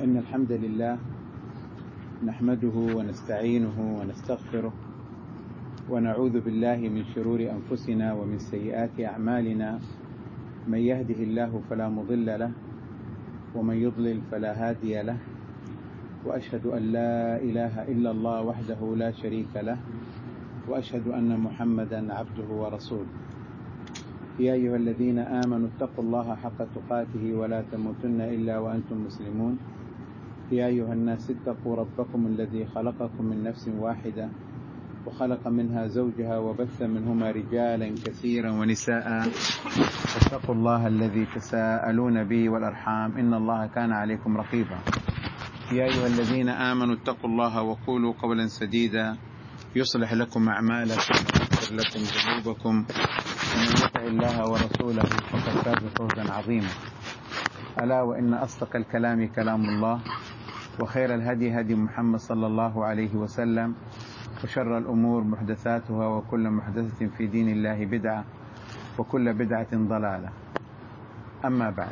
إن الحمد لله نحمده ونستعينه ونستغفره ونعوذ بالله من شرور أنفسنا ومن سيئات أعمالنا. من يهده الله فلا مضل له ومن يضلل فلا هادي له، وأشهد أن لا إله إلا الله وحده لا شريك له، وأشهد أن محمدا عبده ورسوله. يا أيها الذين آمنوا اتقوا الله حق تقاته ولا تموتن إلا وأنتم مسلمون. يا أيها الناس اتقوا ربكم الذي خلقكم من نفس واحدة وخلق منها زوجها وبث منهما رجالا كثيرا ونساء، واتقوا الله الذي تساءلون به والأرحام إن الله كان عليكم رقيبا. يا أيها الذين آمنوا اتقوا الله وقولوا قولا سديدا يصلح لكم أعمالكم ويغفر لكم ذنوبكم، ومن يطع الله ورسوله فقد فاز فوزا عظيما. ألا وإن أصدق الكلام كلام الله، وخير الهدي هدي محمد صلى الله عليه وسلم، وشر الأمور محدثاتها، وكل محدثة في دين الله بدعة، وكل بدعة ضلالة. أما بعد،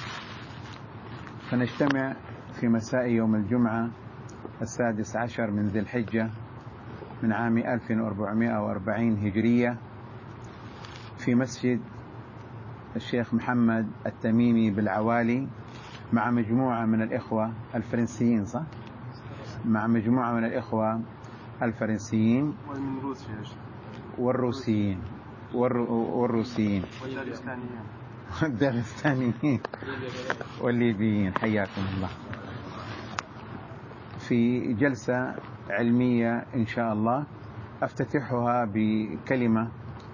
فنجتمع في مساء يوم الجمعة 16 من ذي الحجة من عام 1440 هجرية في مسجد الشيخ محمد التميمي بالعوالي مع مجموعة من الإخوة الفرنسيين، صح؟ مع مجموعة من الإخوة الفرنسيين والروسيين والداغستانيين والليبيين، حياكم الله، في جلسة علمية إن شاء الله أفتتحها بكلمة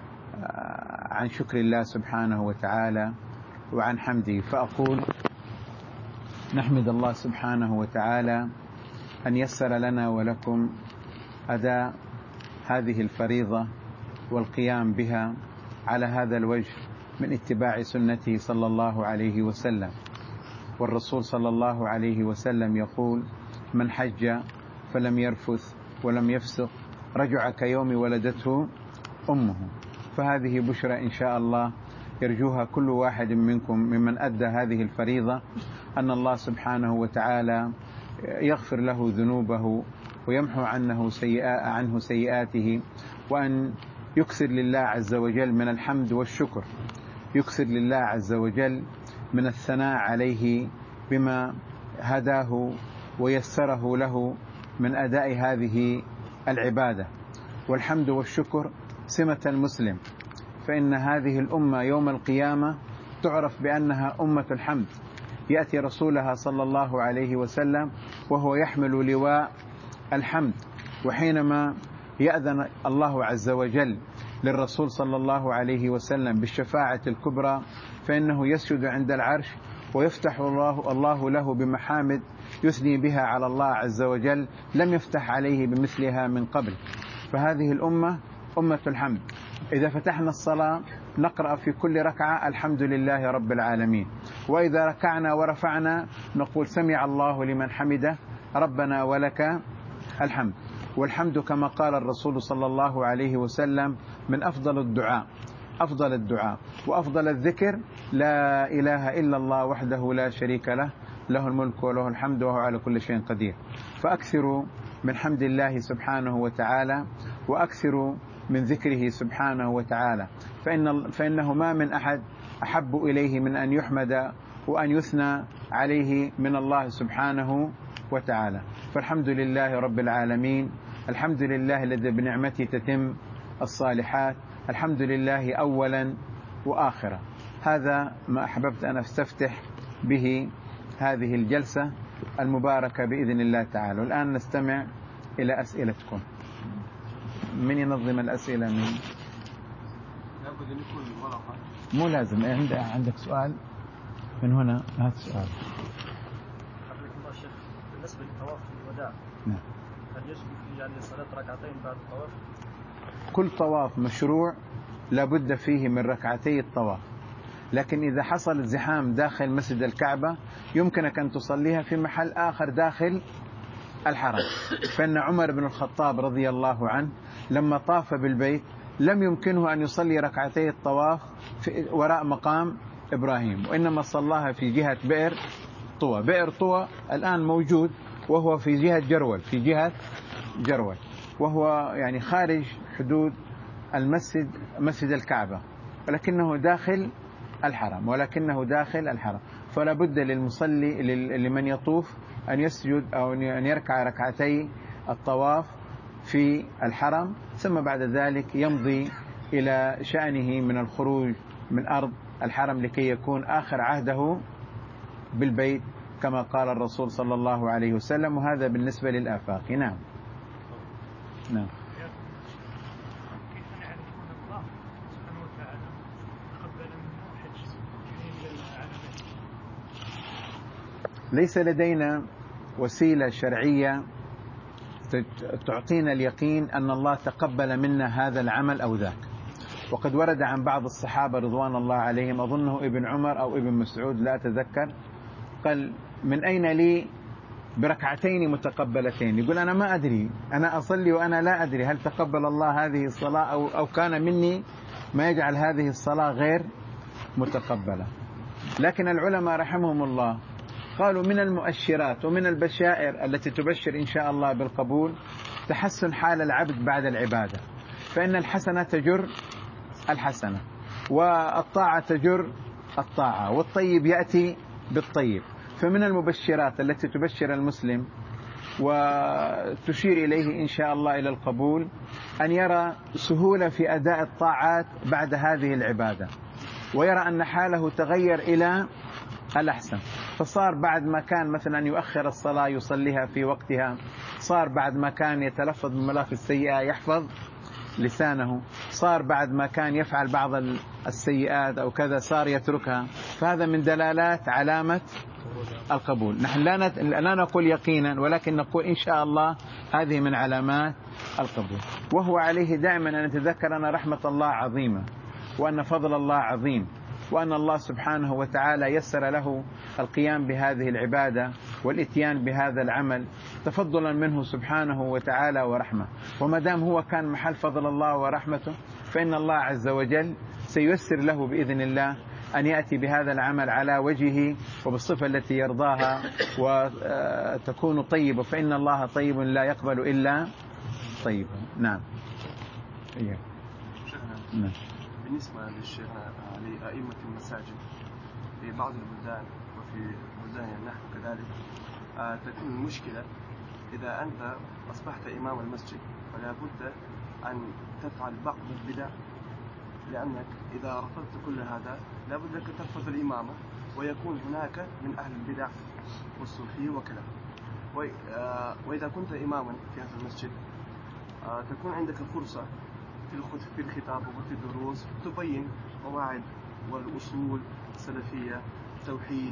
عن شكر الله سبحانه وتعالى وعن حمده. فأقول: نحمد الله سبحانه وتعالى أن يسر لنا ولكم أداء هذه الفريضة والقيام بها على هذا الوجه من اتباع سنته صلى الله عليه وسلم. والرسول صلى الله عليه وسلم يقول: من حج فلم يرفث ولم يفسق رجع كيوم ولدته أمه. فهذه بشرى إن شاء الله يرجوها كل واحد منكم ممن أدى هذه الفريضة، أن الله سبحانه وتعالى يغفر له ذنوبه ويمحو عنه سيئاته، وأن يكثر لله عز وجل من الحمد والشكر، يكثر لله عز وجل من الثناء عليه بما هداه ويسره له من أداء هذه العبادة. والحمد والشكر سمة المسلم، فإن هذه الأمة يوم القيامة تعرف بأنها أمة الحمد. يأتي رسولها صلى الله عليه وسلم وهو يحمل لواء الحمد، وحينما يأذن الله عز وجل للرسول صلى الله عليه وسلم بالشفاعة الكبرى فإنه يسجد عند العرش ويفتح الله له بمحامد يثني بها على الله عز وجل لم يفتح عليه بمثلها من قبل. فهذه الأمة أمة الحمد. إذا فتحنا الصلاة نقرأ في كل ركعة الحمد لله رب العالمين، وإذا ركعنا ورفعنا نقول سمع الله لمن حمده ربنا ولك الحمد. والحمد كما قال الرسول صلى الله عليه وسلم من أفضل الدعاء وأفضل الذكر لا إله إلا الله وحده لا شريك له، له الملك وله الحمد وهو على كل شيء قدير. فأكثروا من حمد الله سبحانه وتعالى، وأكثروا من ذكره سبحانه وتعالى، فإنه ما من أحد أحب إليه من أن يحمد وأن يثنى عليه من الله سبحانه وتعالى. فالحمد لله رب العالمين، الحمد لله الذي بنعمته تتم الصالحات، الحمد لله أولا وآخرا. هذا ما أحببت أن أستفتح به هذه الجلسة المباركة بإذن الله تعالى. والآن نستمع إلى أسئلتكم. من ينظم الأسئلة؟ مو لازم. عندك سؤال من هنا، هات سؤال. بالنسبة للطواف الوداع، نعم، هل يجب فيه صلاة ركعتين بعد الطواف؟ كل طواف مشروع لابد فيه من ركعتي الطواف، لكن إذا حصل الزحام داخل مسجد الكعبة يمكنك أن تصليها في محل آخر داخل الحرم. فإن عمر بن الخطاب رضي الله عنه لما طاف بالبيت لم يمكنه أن يصلي ركعتي الطواف وراء مقام إبراهيم، وإنما صلاها في جهة بئر طوى. بئر طوى الآن موجود وهو في جهة جرول، في جهة جرول، وهو يعني خارج حدود المسجد، مسجد الكعبة، ولكنه داخل الحرم. فلا بد للمصلي لمن يطوف أن يسجد أو أن يركع ركعتي الطواف في الحرم، ثم بعد ذلك يمضي إلى شأنه من الخروج من أرض الحرم لكي يكون آخر عهده بالبيت كما قال الرسول صلى الله عليه وسلم. وهذا بالنسبة للآفاق. نعم. نعم. ليس لدينا وسيلة شرعية تعطينا اليقين أن الله تقبل منا هذا العمل أو ذاك. وقد ورد عن بعض الصحابة رضوان الله عليهم، أظنه ابن عمر أو ابن مسعود لا أتذكر، قال: من أين لي بركعتين متقبلتين؟ يقول: أنا ما أدري، أنا أصلي وأنا لا أدري هل تقبل الله هذه الصلاة أو كان مني ما يجعل هذه الصلاة غير متقبلة. لكن العلماء رحمهم الله قالوا من المؤشرات ومن البشائر التي تبشر إن شاء الله بالقبول تحسن حال العبد بعد العبادة، فإن الحسنة تجر الحسنة، والطاعة تجر الطاعة، والطيب يأتي بالطيب. فمن المبشرات التي تبشر المسلم وتشير إليه إن شاء الله إلى القبول أن يرى سهولة في أداء الطاعات بعد هذه العبادة، ويرى أن حاله تغير إلى الأحسن. فصار بعد ما كان مثلا يؤخر الصلاة يصليها في وقتها، صار بعد ما كان يتلفظ بملافظ السيئة يحفظ لسانه، صار بعد ما كان يفعل بعض السيئات أو كذا صار يتركها. فهذا من دلالات علامة القبول. نحن لا نقول يقينا، ولكن نقول إن شاء الله هذه من علامات القبول. وهو عليه دائما أن نتذكر أن رحمة الله عظيمة، وأن فضل الله عظيم، وأن الله سبحانه وتعالى يسر له القيام بهذه العبادة والإتيان بهذا العمل تفضلا منه سبحانه وتعالى ورحمة. وما دام هو كان محل فضل الله ورحمته، فإن الله عز وجل سييسر له بإذن الله أن يأتي بهذا العمل على وجهه وبالصفة التي يرضاها وتكون طيبة، فإن الله طيب لا يقبل إلا طيبا. نعم. إيه. نعم. بالنسبة لأئمة المساجد في بعض البلدان وفي بلداننا نحن كذلك، تكون المشكلة إذا أنت أصبحت إمام المسجد فلا بد أن تفعل بعض البدع، لأنك إذا رفضت كل هذا لا بد أن ترفض الإمامة، ويكون هناك من أهل البدع والصوفية وكذا. وإذا كنت إماما في هذا المسجد تكون عندك فرصة في الخطاب وفي الدروس تبين قواعد والأصول السلفية، التوحيد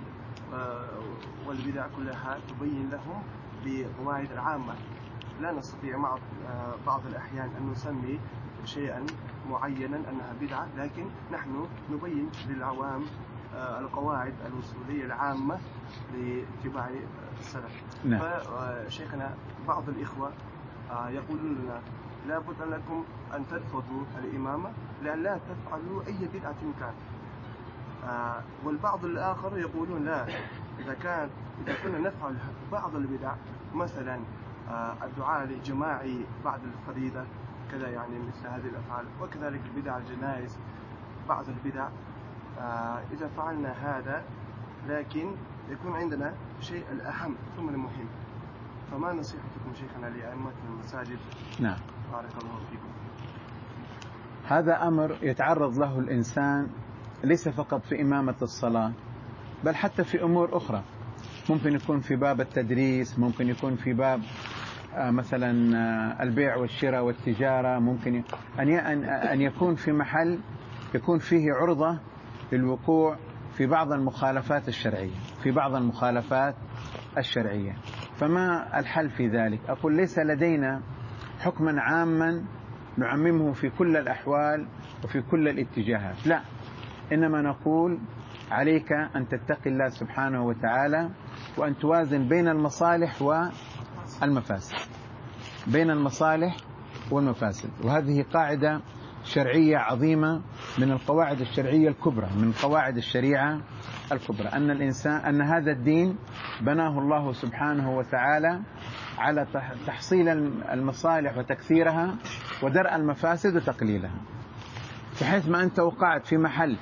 والبدع كلها تبين لهم بقواعد العامة. لا نستطيع بعض الأحيان أن نسمي شيئا معينا أنها بدعة، لكن نحن نبين للعوام القواعد الأصولية العامة لاتباع السلف. نعم. فشيخنا بعض الإخوة يقولون لنا لا بد لكم أن ترفضوا الإمامة لأن لا تفعلوا أي بدعة كان. والبعض الآخر يقولون لا، إذا كنا نفعل بعض البدع مثلا الدعاء الجماعي بعد الفريضة كذا، يعني مثل هذه الأفعال، وكذلك البدع الجنائز بعض البدع، إذا فعلنا هذا لكن يكون عندنا شيء الأهم ثم المهم. فما نصيحتكم شيخنا لأئمة المساجد؟ نعم. بارك الله فيكم. هذا أمر يتعرض له الإنسان ليس فقط في إمامة الصلاة، بل حتى في أمور أخرى. ممكن يكون في باب التدريس، ممكن يكون في باب مثلا البيع والشراء والتجارة، ممكن أن يكون في محل يكون فيه عرضة للوقوع في بعض المخالفات الشرعية. فما الحل في ذلك؟ أقول ليس لدينا حكما عاما نعممه في كل الأحوال وفي كل الاتجاهات، لا، إنما نقول عليك أن تتقي الله سبحانه وتعالى وأن توازن بين المصالح والمفاسد. وهذه قاعدة شرعية عظيمة من القواعد الشرعية الكبرى، من قواعد الشريعة الكبرى، أن هذا الدين بناه الله سبحانه وتعالى على تحصيل المصالح وتكثيرها ودرء المفاسد وتقليلها. بحيث ما أنت وقعت في محل،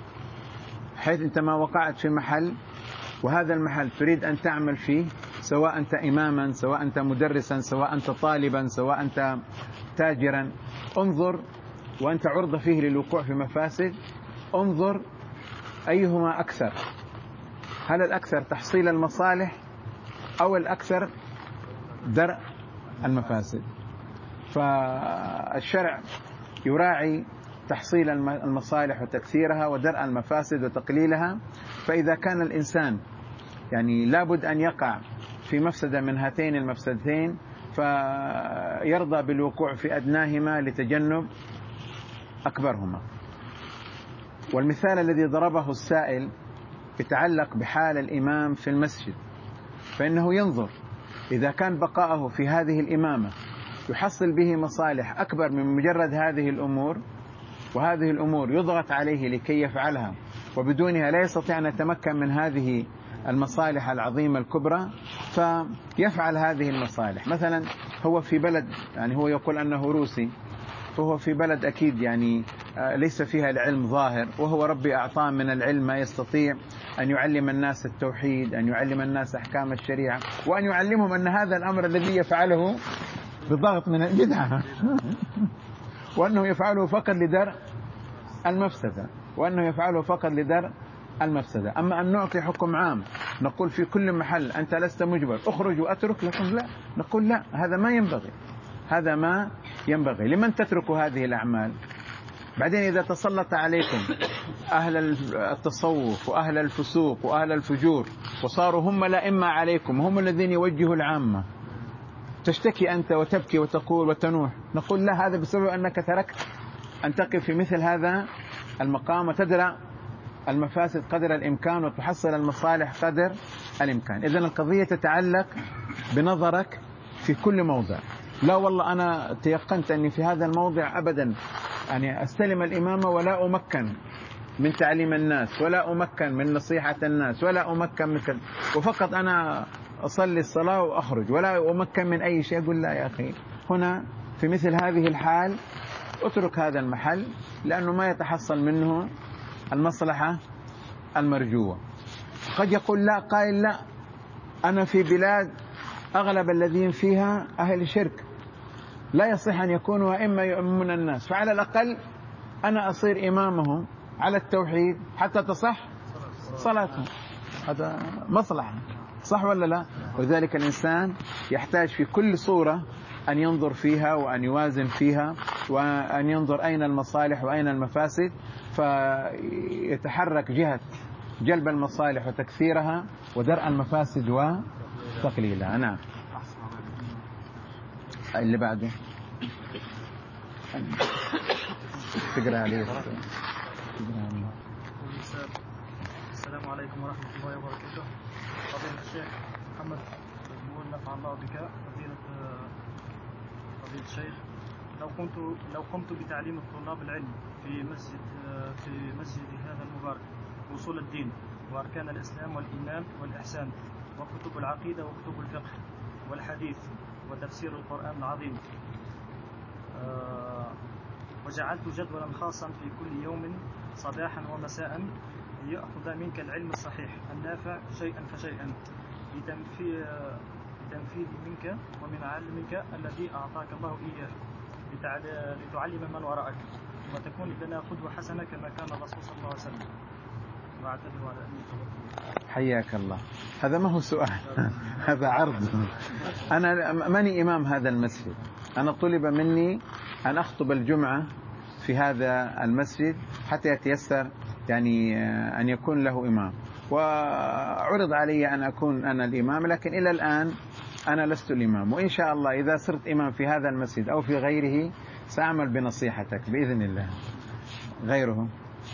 وهذا المحل تريد أن تعمل فيه، سواء أنت إماما، سواء أنت مدرسا، سواء أنت طالبا، سواء أنت تاجرا، انظر وأنت عرضة فيه للوقوع في مفاسد، انظر أيهما أكثر، هل الأكثر تحصيل المصالح أو الأكثر درء المفاسد. فالشرع يراعي تحصيل المصالح وتكثيرها ودرء المفاسد وتقليلها. فإذا كان الإنسان يعني لابد أن يقع في مفسدة من هاتين المفسدتين، فيرضى بالوقوع في أدناهما لتجنب أكبرهما. والمثال الذي ضربه السائل يتعلق بحال الإمام في المسجد، فإنه ينظر إذا كان بقاءه في هذه الإمامة يحصل به مصالح أكبر من مجرد هذه الأمور، وهذه الأمور يضغط عليه لكي يفعلها وبدونها لا يستطيع أن يتمكن من هذه المصالح العظيمة الكبرى، فيفعل هذه المصالح. مثلا هو في بلد، يعني هو يقول أنه روسي، فهو في بلد أكيد يعني ليس فيها العلم ظاهر، وهو ربي أعطاه من العلم ما يستطيع أن يعلم الناس التوحيد، أن يعلم الناس أحكام الشريعة، وأن يعلمهم أن هذا الأمر الذي يفعله بضغط من البدعة وأنه يفعله فقط لدرء المفسدة، أما أن نعطي حكم عام نقول في كل محل أنت لست مجبر، اخرج وأترك لكم، لا، نقول لا، هذا ما ينبغي. لمن تترك هذه الأعمال؟ بعدين إذا تسلط عليكم أهل التصوف وأهل الفسوق وأهل الفجور وصاروا هم الأئمة عليكم، هم الذين يوجهوا العامة، تشتكي أنت وتبكي وتقول وتنوح، نقول لا، هذا بسبب أنك تركت أن تقف في مثل هذا المقام وتدرى المفاسد قدر الإمكان وتحصل المصالح قدر الإمكان. إذن القضية تتعلق بنظرك في كل موضع. لا والله أنا تيقنت أني في هذا الموضع أبدا يعني أستلم الإمامة ولا أمكن من تعليم الناس، ولا أمكن من نصيحة الناس، ولا أمكن مثل، وفقط أنا أصلي الصلاة وأخرج ولا أمكن من أي شيء. أقول لا يا أخي، هنا في مثل هذه الحال اترك هذا المحل، لأنه ما يتحصل منه المصلحة المرجوة. قد يقول لا قائل لا، أنا في بلاد أغلب الذين فيها أهل شرك، لا يصح أن يكونوا أئمة يؤمنون الناس، فعلى الأقل أنا أصير إمامهم على التوحيد حتى تصح صلاتهم. هذا مصلحة، صح ولا لا؟ وذلك الإنسان يحتاج في كل صورة أن ينظر فيها وأن يوازن فيها وأن ينظر أين المصالح وأين المفاسد، فيتحرك جهة جلب المصالح وتكثيرها ودرء المفاسد وتقليلها. نعم. اللي بعده تقرأ عليه. السلام عليكم ورحمة الله وبركاته. فضيلة الشيخ محمد مجمول، نفع الله بك. فضيلة الشيخ، لو قمت بتعليم الطلاب العلم في مسجد هذا المبارك وصول الدين وأركان الإسلام والإيمان والإحسان وكتب العقيدة وكتب الفقه والحديث وتفسير القرآن العظيم، وجعلت جدولا خاصا في كل يوم صباحا ومساء ليأخذ منك العلم الصحيح النافع شيئا فشيئا لتنفيذ منك ومن علمك الذي أعطاك الله إياه لتعلم من وراءك وتكون لنا قدوة حسنة كما كان الرسول صلى الله عليه وسلم. واعتذر على أني حياك الله. هذا ما هو سؤال هذا عرض. أنا ماني إمام هذا المسجد، أنا طلب مني أن أخطب الجمعة في هذا المسجد حتى يتيسر يعني أن يكون له إمام، وعرض علي أن أكون أنا الإمام، لكن إلى الآن أنا لست الإمام. وإن شاء الله إذا صرت إمام في هذا المسجد أو في غيره سأعمل بنصيحتك بإذن الله. غيره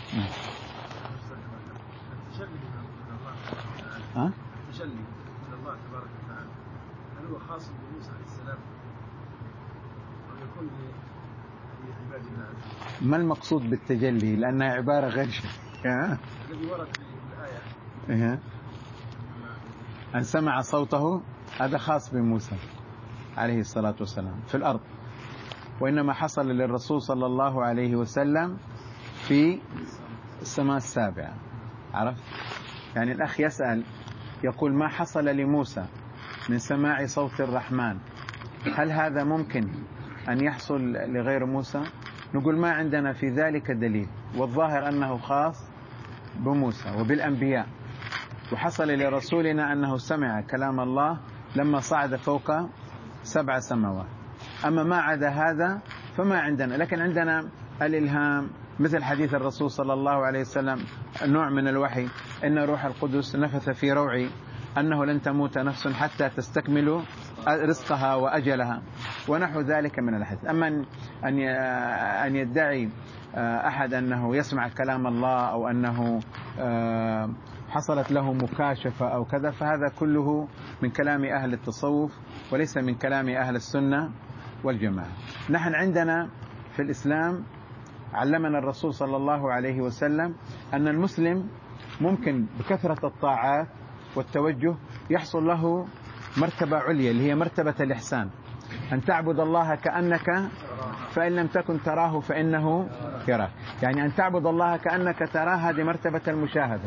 التجلي من الله تبارك وتعالى، هل هو خاص بموسى عليه السلام أو يكون لعباد الله؟ ما المقصود بالتجلي؟ لأنها عبارة غير شيء الذي ورد في الآية أن سمع صوته، هذا خاص بموسى عليه الصلاة والسلام في الأرض، وإنما حصل للرسول صلى الله عليه وسلم في السماء السابعة. عرفت؟ يعني الأخ يسأل يقول ما حصل لموسى من سماع صوت الرحمن، هل هذا ممكن أن يحصل لغير موسى؟ نقول ما عندنا في ذلك دليل، والظاهر أنه خاص بموسى وبالأنبياء، وحصل لرسولنا أنه سمع كلام الله لما صعد فوق 7 سماوات. أما ما عدا هذا فما عندنا، لكن عندنا الإلهام مثل حديث الرسول صلى الله عليه وسلم، نوع من الوحي، إن روح القدس نفث في روعي أنه لن تموت نفس حتى تستكمل رزقها وأجلها، ونحو ذلك من الحديث. أما أن يدعي أحد أنه يسمع كلام الله أو أنه حصلت له مكاشفة أو كذا، فهذا كله من كلام أهل التصوف وليس من كلام أهل السنة والجماعة. نحن عندنا في الإسلام علمنا الرسول صلى الله عليه وسلم أن المسلم ممكن بكثرة الطاعات والتوجه يحصل له مرتبة عليا اللي هي مرتبة الإحسان، أن تعبد الله كأنك فإن لم تكن تراه فإنه يراك. يعني أن تعبد الله كأنك تراه هذه مرتبة المشاهدة،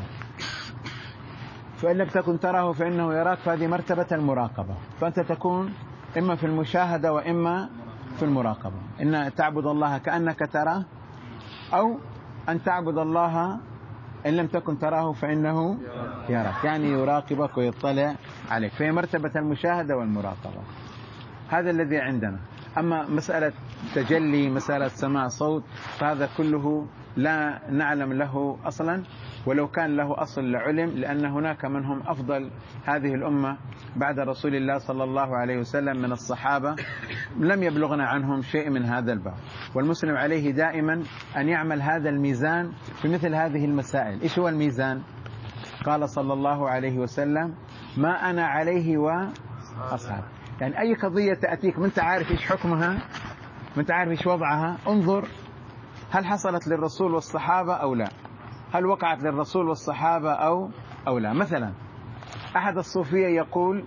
فإن لم تكن تراه فإنه يراك فهذه مرتبة المراقبة. فأنت تكون إما في المشاهدة وإما في المراقبة، إن تعبد الله كأنك تراه، أو أن تعبد الله إن لم تكن تراه فإنه يراك، يعني يراقبك ويطلع عليك، فهي مرتبة المشاهدة والمراقبة. هذا الذي عندنا. أما مسألة تجلي، مسألة سماع صوت، فهذا كله لا نعلم له أصلا، ولو كان له أصل لعلم، لأن هناك منهم أفضل هذه الأمة بعد رسول الله صلى الله عليه وسلم من الصحابة لم يبلغنا عنهم شيء من هذا الباب. والمسلم عليه دائما أن يعمل هذا الميزان في مثل هذه المسائل. إيش هو الميزان؟ قال صلى الله عليه وسلم ما أنا عليه وأصحاب. يعني أي قضية تأتيك من تعرف إيش حكمها، من تعرف إيش وضعها، انظر هل حصلت للرسول والصحابة أو لا، هل وقعت للرسول والصحابة أو لا. مثلا أحد الصوفية يقول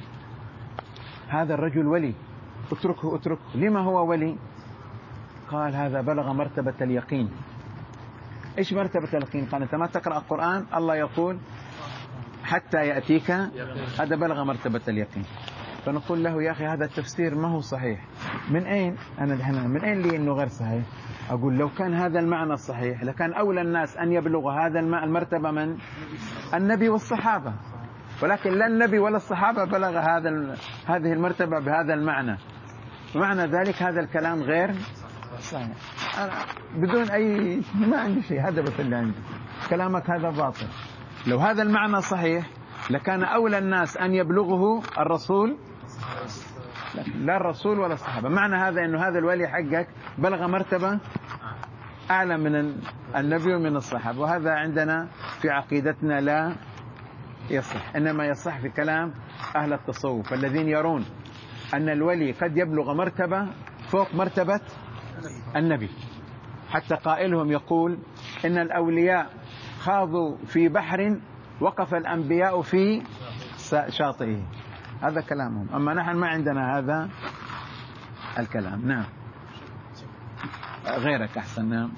هذا الرجل ولي، اتركه. لما هو ولي؟ قال هذا بلغ مرتبة اليقين. إيش مرتبة اليقين؟ قال أنت ما تقرأ القرآن الله يقول حتى يأتيك، هذا بلغ مرتبة اليقين. فنقول له يا أخي هذا التفسير ما هو صحيح. من أين من أين لي أنه غير صحيح؟ أقول لو كان هذا المعنى صحيح لكان أولى الناس أن يبلغ هذا المرتبة من النبي والصحابة، ولكن لا النبي ولا الصحابة بلغ هذه المرتبة بهذا المعنى. ومعنى ذلك هذا الكلام غير صحيح. أنا بدون أي ما عندي شيء، هذا بس اللي عندي، كلامك هذا باطل. لو هذا المعنى صحيح لكان أولى الناس أن يبلغه الرسول، لا الرسول ولا الصحابة. معنى هذا أنه هذا الولي حقك بلغ مرتبة أعلى من النبي ومن الصحابة، وهذا عندنا في عقيدتنا لا يصح، إنما يصح في كلام أهل التصوف الذين يرون أن الولي قد يبلغ مرتبة فوق مرتبة النبي. حتى قائلهم يقول إن الأولياء خاضوا في بحر وقف الأنبياء في شاطئه، هذا كلامهم. أما نحن ما عندنا هذا الكلام. نعم غيرك أحسن. نعم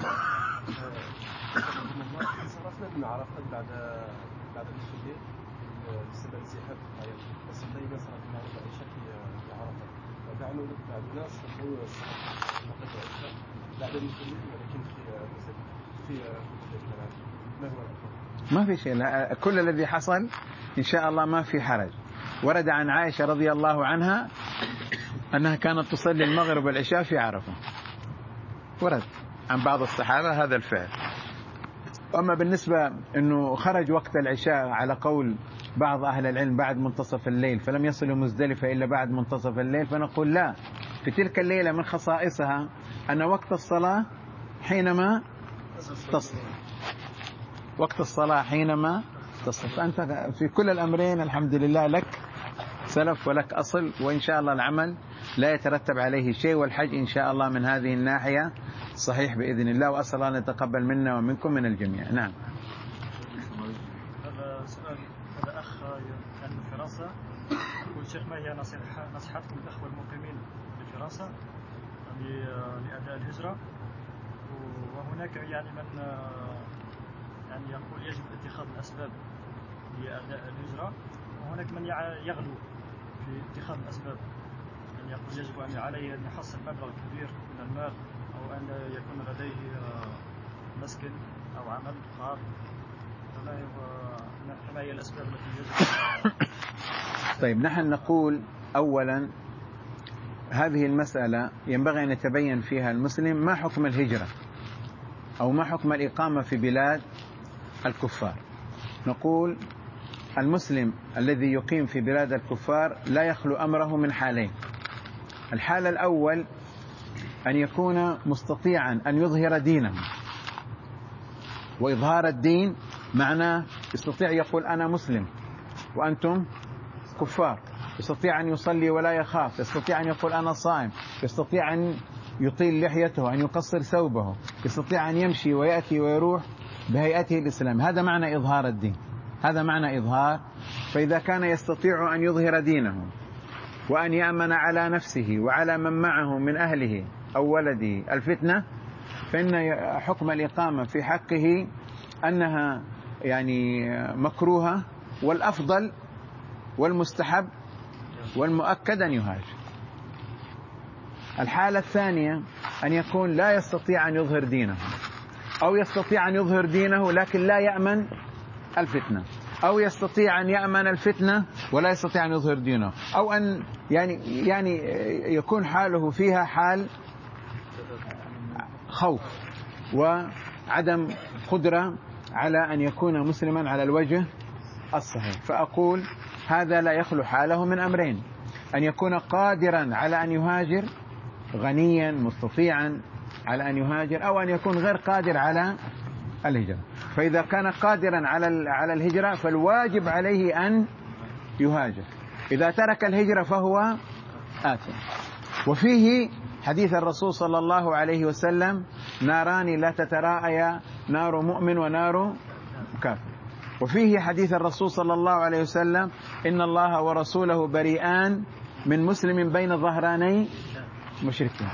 صرفنا من عرفات بعد نصف الليل بسبب الزحام في الطريق، وصلي مثلا في معرض العشاء في عرفة، ودعنا بعد ناس صلوا العشاء بعد نصف الليل ولكن في الكلام. ما هو الأفضل؟ ما في شيء، لا كل الذي حصل إن شاء الله ما في حرج. ورد عن عائشة رضي الله عنها أنها كانت تصلي المغرب والعشاء في عرفة، ورد عن بعض الصحابة هذا الفعل. أما بالنسبة أنه خرج وقت العشاء على قول بعض أهل العلم بعد منتصف الليل فلم يصلوا مزدلفة إلا بعد منتصف الليل، فنقول لا، في تلك الليلة من خصائصها أن وقت الصلاة حينما تصل، وقت الصلاة حينما تصل. فأنت في كل الأمرين الحمد لله لك سلف ولك أصل، وإن شاء الله العمل لا يترتب عليه شيء، والحج إن شاء الله من هذه الناحية صحيح بإذن الله، وأسأل الله أن يتقبل منا ومنكم من الجميع. نعم. هذا سؤال الشيخ ما هي نصيحتكم للأخوة المقيمين بفرنسا لأداء الهجرة؟ وهناك يعني من يعني يقول يجب اتخاذ الأسباب لأداء الهجرة، وهناك من يغلو في اتخاذ الأسباب، يعني يقول يجب أن عليه أن يحصل مبلغ كبير من المال، أو أن يكون لديه مسكن أو عمل خاص. فما هي الأسباب التي يجب؟ طيب، نحن نقول أولا هذه المسألة ينبغي أن يتبين فيها المسلم ما حكم الهجرة أو ما حكم الإقامة في بلاد الكفار. نقول المسلم الذي يقيم في بلاد الكفار لا يخلو أمره من حالين. الحالة الأول أن يكون مستطيعا أن يظهر دينه، وإظهار الدين معناه يستطيع يقول أنا مسلم وأنتم كفار، يستطيع أن يصلي ولا يخاف، يستطيع أن يقول أنا صائم، يستطيع أن يطيل لحيته، أن يقصر ثوبه، يستطيع أن يمشي ويأتي ويروح بهيئته الإسلام. هذا معنى إظهار الدين، هذا معنى إظهار. فإذا كان يستطيع أن يظهر دينه وأن يأمن على نفسه وعلى من معه من أهله أو ولده الفتنة، فإن حكم الإقامة في حقه أنها يعني مكروهة، والأفضل والمستحب والمؤكد أن يهاجر. الحالة الثانية أن يكون لا يستطيع أن يظهر دينه، أو يستطيع أن يظهر دينه لكن لا يأمن الفتنة، أو يستطيع أن يأمن الفتنة ولا يستطيع أن يظهر دينه، أو أن يعني يكون حاله فيها حال خوف وعدم قدرة على أن يكون مسلما على الوجه الصحيح. فأقول هذا لا يخلو حاله من أمرين: أن يكون قادرا على أن يهاجر، غنيا مستطيعا على أن يهاجر، أو أن يكون غير قادر على الهجرة. فإذا كان قادرا على الهجرة فالواجب عليه أن يهاجر. إذا ترك الهجرة فهو آثم. وفيه حديث الرسول صلى الله عليه وسلم: ناران لا تتراءيا، نار مؤمن ونار كافر. وفيه حديث الرسول صلى الله عليه وسلم: إن الله ورسوله بريئان من مسلم بين ظهراني مشركين.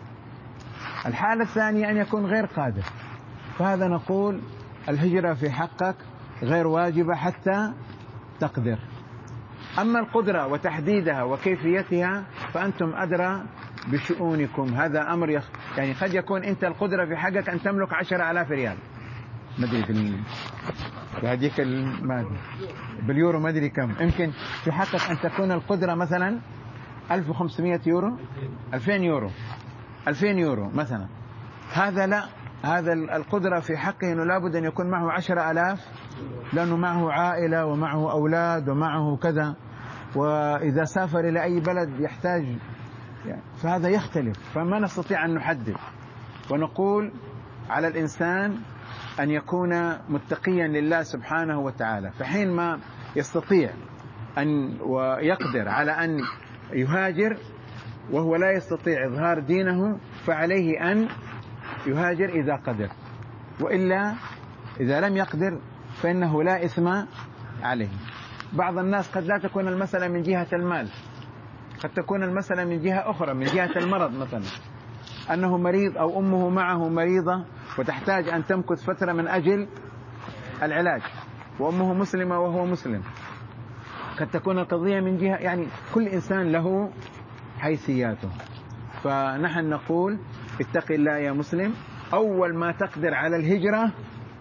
الحالة الثانية أن يكون غير قادر، فهذا نقول الهجرة في حقك غير واجبة حتى تقدر. أما القدرة وتحديدها وكيفيتها فأنتم أدرى بشؤونكم. هذا أمر يعني قد يكون أنت القدرة في حقك أن تملك 10,000 ريال، ما أدري بهديك باليورو ما أدري كم. يمكن في حقك أن تكون القدرة مثلا 1500 يورو، 2000 يورو، 2000 يورو مثلا. هذا لا، هذا القدرة في حقه أنه لابد أن يكون معه 10,000، لأنه معه عائلة ومعه أولاد ومعه كذا، وإذا سافر إلى أي بلد يحتاج يعني، فهذا يختلف. فما نستطيع أن نحدد. ونقول على الإنسان أن يكون متقيا لله سبحانه وتعالى، فحين ما يستطيع أن ويقدر على أن يهاجر وهو لا يستطيع إظهار دينه فعليه أن يهاجر إذا قدر، وإلا إذا لم يقدر فإنه لا إثم عليه. بعض الناس قد لا تكون المسألة من جهة المال، قد تكون المسألة من جهة أخرى، من جهة المرض مثلا، أنه مريض أو أمه معه مريضة وتحتاج أن تمكث فترة من أجل العلاج، وأمه مسلمة وهو مسلم. قد تكون القضية من جهة، يعني كل إنسان له حيثياته. فنحن نقول اتق الله يا مسلم، أول ما تقدر على الهجرة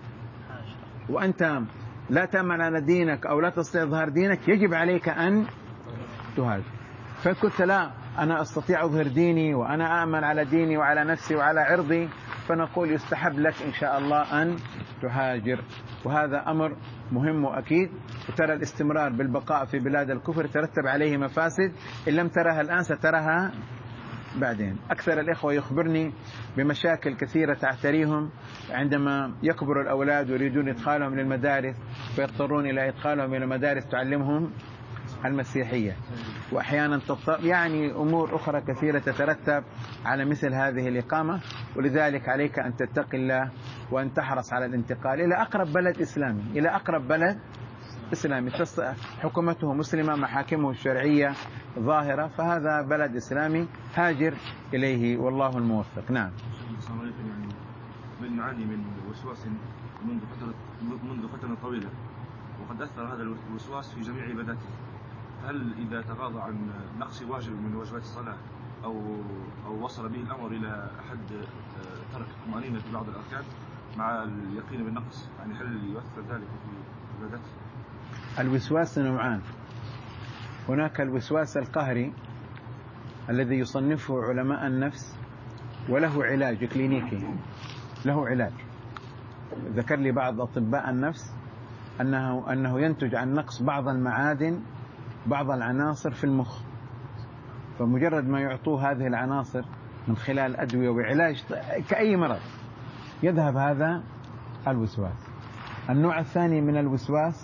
وأنت لا تأمن على دينك أو لا تستطيع إظهار دينك يجب عليك أن تهاجر. فقلت لا، أنا أستطيع أظهر ديني وأنا أأمن على ديني وعلى نفسي وعلى عرضي، فنقول يستحب لك إن شاء الله أن تهاجر. وهذا أمر مهم وأكيد. وترى الاستمرار بالبقاء في بلاد الكفر ترتب عليه مفاسد، إن لم ترها الآن سترها بعدين. أكثر الإخوة يخبرني بمشاكل كثيرة تعتريهم عندما يكبر الأولاد ويريدون إدخالهم للمدارس، فيضطرون إلى إدخالهم إلى مدارس تعلمهم المسيحية، وأحيانا يعني أمور أخرى كثيرة تترتب على مثل هذه الإقامة. ولذلك عليك أن تتقي الله وأن تحرص على الانتقال إلى أقرب بلد إسلامي، إلى أقرب بلد إسلامي، حكومته مسلمة، محاكمه الشرعية ظاهرة، فهذا بلد إسلامي هاجر إليه والله الموفق. نعم. يعني من نعاني من وسواس منذ فترة طويلة، وقد أثر هذا الوسواس في جميع عباداته. هل إذا تغاضى عن نقص واجب من واجبات الصلاة أو وصل به الأمر إلى حد ترك الطمأنينة في بعض الأركان مع اليقين بالنقص، يعني هل يؤثر ذلك في عبادته؟ الوسواس نوعان، هناك الوسواس القهري الذي يصنفه علماء النفس وله علاج كلينيكي، له علاج. ذكر لي بعض أطباء النفس أنه ينتج عن نقص بعض المعادن، بعض العناصر في المخ، فمجرد ما يعطوه هذه العناصر من خلال أدوية وعلاج كأي مرض يذهب هذا الوسواس. النوع الثاني من الوسواس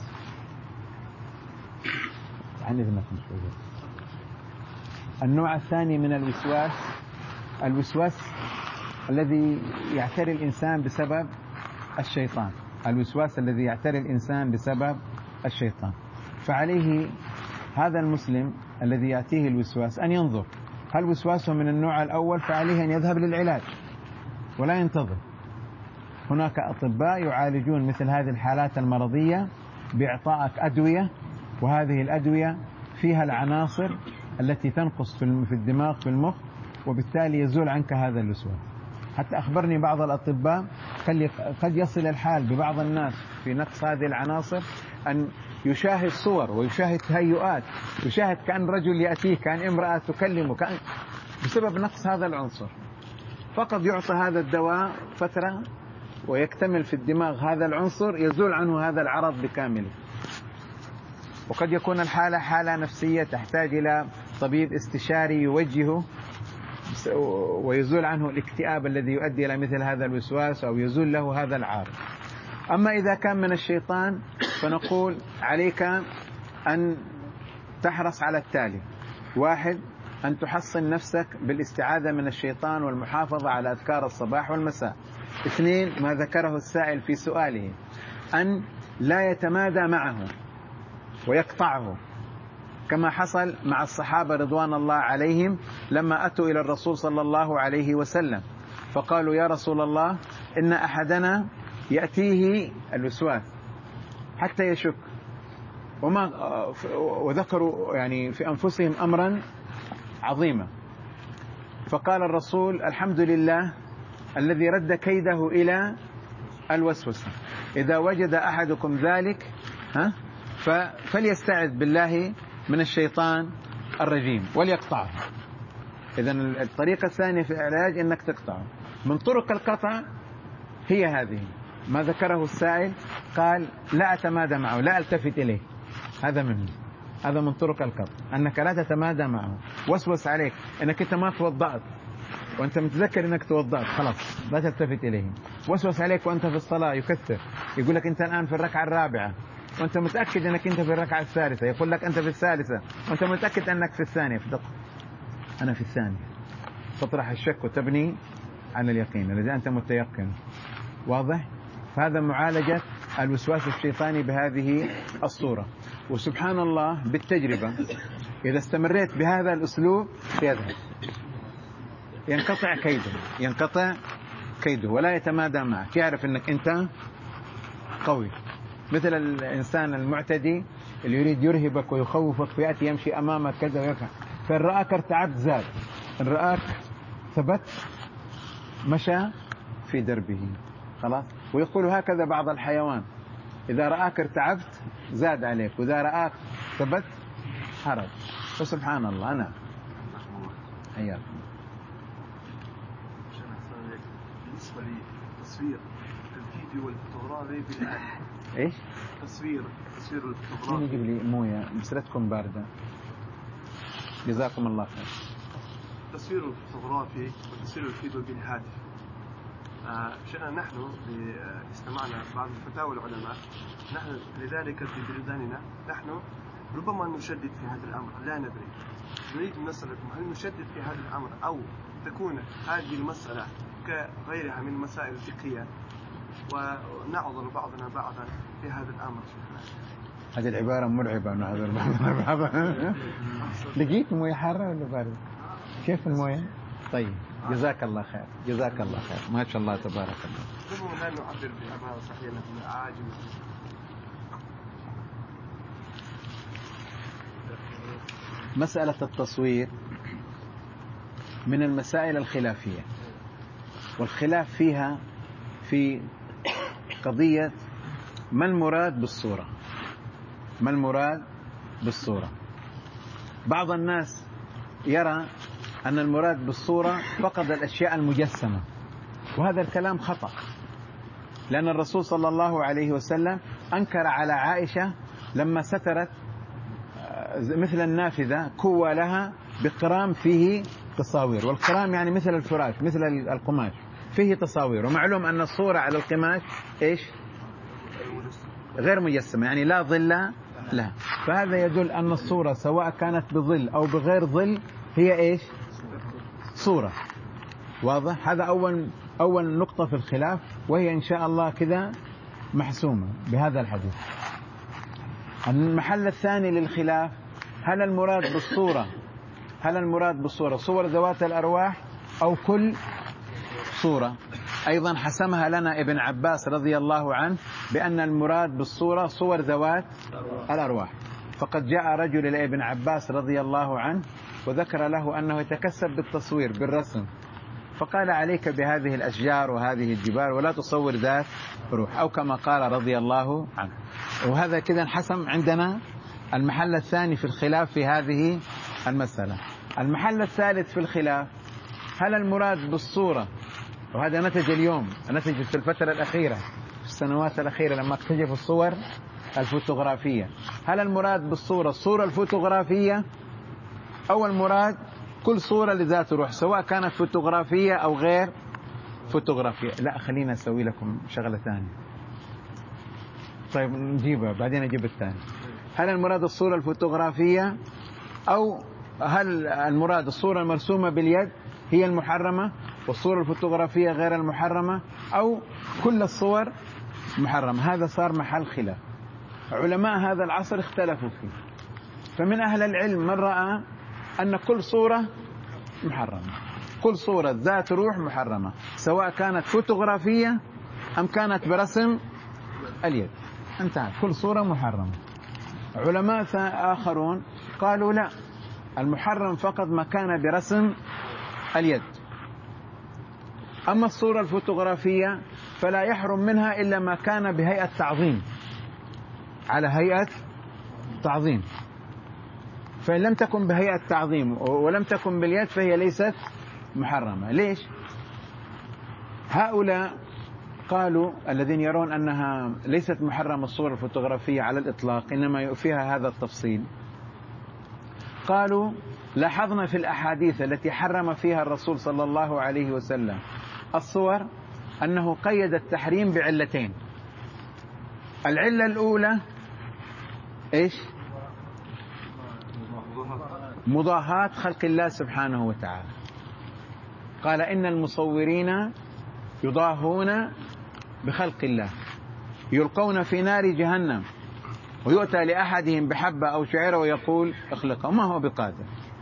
النوع الثاني من الوسواس الذي يعتري الإنسان بسبب الشيطان، الوسواس الذي يعتري الإنسان بسبب الشيطان. فعليه هذا المسلم الذي يأتيه الوسواس أن ينظر هل وسواسه من النوع الأول، فعليه أن يذهب للعلاج ولا ينتظر. هناك أطباء يعالجون مثل هذه الحالات المرضية بإعطائك أدوية، وهذه الأدوية فيها العناصر التي تنقص في الدماغ في المخ، وبالتالي يزول عنك هذا الوسواس. حتى أخبرني بعض الأطباء قد يصل الحال ببعض الناس في نقص هذه العناصر أن يشاهد صور ويشاهد تهيؤات، يشاهد كأن رجل يأتيه، كأن امرأة تكلمه، كأن بسبب نقص هذا العنصر. فقط يعطى هذا الدواء فترة ويكتمل في الدماغ هذا العنصر، يزول عنه هذا العرض بكامله. وقد يكون الحالة حالة نفسية تحتاج إلى طبيب استشاري يوجهه ويزول عنه الاكتئاب الذي يؤدي إلى مثل هذا الوسواس، أو يزول له هذا العارض. أما إذا كان من الشيطان فنقول عليك أن تحرص على التالي: 1. أن تحصن نفسك بالاستعاذة من الشيطان والمحافظة على أذكار الصباح والمساء. 2. ما ذكره السائل في سؤاله، أن لا يتمادى معه ويقطعه، كما حصل مع الصحابة رضوان الله عليهم لما أتوا إلى الرسول صلى الله عليه وسلم فقالوا: يا رسول الله، إن أحدنا يأتيه الوسواس حتى يشك، وذكروا يعني في أنفسهم أمرا عظيما. فقال الرسول: الحمد لله الذي رد كيده إلى الوسوسة. إذا وجد أحدكم ذلك فليستعذ بالله من الشيطان الرجيم وليقطعه. إذن الطريقة الثانية في العلاج أنك تقطعه. من طرق القطع هي هذه ما ذكره السائل، قال: لا أتمادى معه، لا ألتفت إليه. هذا من طرق القطع، أنك لا تتمادى معه. وسوس عليك أنك أنت ما توضأت وأنت متذكر أنك توضأت، خلاص لا تلتفت إليه. وسوس عليك وأنت في الصلاة يكثر، يقول لك أنت الآن في الركعة الرابعة وأنت متأكد أنك أنت في الركعة الثالثة، يقول لك أنت في الثالثة وأنت متأكد أنك في الثانية، أنا في الثانية. تطرح الشك وتبني على اليقين الذي أنت متيقن. واضح؟ فهذا معالجة الوسواس الشيطاني بهذه الصورة. وسبحان الله بالتجربة إذا استمريت بهذا الأسلوب يذهب، ينقطع كيده ولا يتمادى معك، يعرف أنك أنت قوي. مثل الإنسان المعتدي اللي يريد يرهبك ويخوفك، فيأتي يمشي أمامك كذا ويفعل، فإن رآك ارتعبت زاد، إن رآك ثبت مشى في دربه، خلاص. ويقول هكذا بعض الحيوان: إذا رآك ارتعبت زاد عليك، وإذا رآك ثبت حرج. فسبحان الله. أنا حياك. بالنسبة لتصوير الفيديو والفوتوغرافي بالآن، إيش؟ تصوير الفوتوغرافي. يجيب لي موية، بسرتكم باردة، جزاكم الله خير. تصوير الفوتوغرافي وتصوير الفيديو بالهاتف. نحن استمعنا بعض الفتاوى العلماء، نحن لذلك في بلداننا نحن ربما نشدد في هذا الأمر، لا ندري. نريد أن نسألكم: هل نشدد في هذا الأمر أو تكون هذه المسألة كغيرها من مسائل الفقهية ونعذر بعضنا بعضا في هذا الأمر؟ هذه العبارة مرعبة أنه هذا لقيت موية حارة ولا باردة؟ كيف الموية؟ طيب جزاك الله خير، جزاك الله خير، ما شاء الله تبارك الله. لا نعبر بعبارة صحيحة نحن عاجل. مسألة التصوير من المسائل الخلافية، والخلاف فيها في قضية ما المراد بالصورة. ما المراد بالصورة؟ بعض الناس يرى أن المراد بالصورة فقط الأشياء المجسمة، وهذا الكلام خطأ، لأن الرسول صلى الله عليه وسلم أنكر على عائشة لما سترت مثل النافذة كوى لها بقرام فيه تصاوير، والقرام يعني مثل الفراش مثل القماش فيه تصاوير، ومعلوم أن الصورة على القماش إيش؟ غير مجسمة، يعني لا ظل لها، فهذا يدل أن الصورة سواء كانت بظل أو بغير ظل هي إيش؟ صورة. واضح؟ هذا أول نقطة في الخلاف، وهي إن شاء الله كذا محسومة بهذا الحديث. المحل الثاني للخلاف، هل المراد بالصورة صور ذوات الأرواح أو كل صورة؟ أيضا حسمها لنا ابن عباس رضي الله عنه بأن المراد بالصورة صور ذوات الأرواح، فقد جاء رجل إلى ابن عباس رضي الله عنه وذكر له أنه يتكسب بالتصوير بالرسم، فقال عليك بهذه الأشجار وهذه الجبال ولا تصور ذات روح، أو كما قال رضي الله عنه. وهذا كذا انحسم عندنا المحل الثاني في الخلاف في هذه المسألة. المحل الثالث في الخلاف، هل المراد بالصورة، وهذا نتج اليوم، نتج في الفترة الأخيرة في السنوات الأخيرة لما اكتشفوا الصور الفوتوغرافية، هل المراد بالصورة الصورة الفوتوغرافية أو المراد كل صورة لذات روح سواء كانت فوتوغرافية أو غير فوتوغرافية؟ لا، خلينا أسوي لكم شغلة ثانية. طيب نجيبها بعدين أجيب الثاني. هل المراد الصورة الفوتوغرافية أو هل المراد الصورة المرسومة باليد هي المحرمة والصورة الفوتوغرافية غير المحرمة، أو كل الصور محرمة؟ هذا صار محل خلاف. علماء هذا العصر اختلفوا فيه، فمن أهل العلم من رأى أن كل صورة محرمة، كل صورة ذات روح محرمة سواء كانت فوتوغرافية أم كانت برسم اليد، انتهى، كل صورة محرمة. علماء آخرون قالوا لا، المحرم فقط ما كان برسم اليد، أما الصورة الفوتوغرافية فلا يحرم منها إلا ما كان بهيئة تعظيم، على هيئة تعظيم، فإن لم تكن بهيئة تعظيم ولم تكن باليد فهي ليست محرمة. ليش؟ هؤلاء قالوا الذين يرون أنها ليست محرمة الصورة الفوتوغرافية على الإطلاق، إنما فيها هذا التفصيل، قالوا لاحظنا في الأحاديث التي حرم فيها الرسول صلى الله عليه وسلم الصور أنه قيد التحريم بعلتين. العلة الأولى إيش؟ مضاهاة خلق الله سبحانه وتعالى، قال إن المصورين يضاهون بخلق الله يلقون في نار جهنم ويؤتى لأحدهم بحبة أو شعيرة ويقول اخلقه، ما هو بقادر.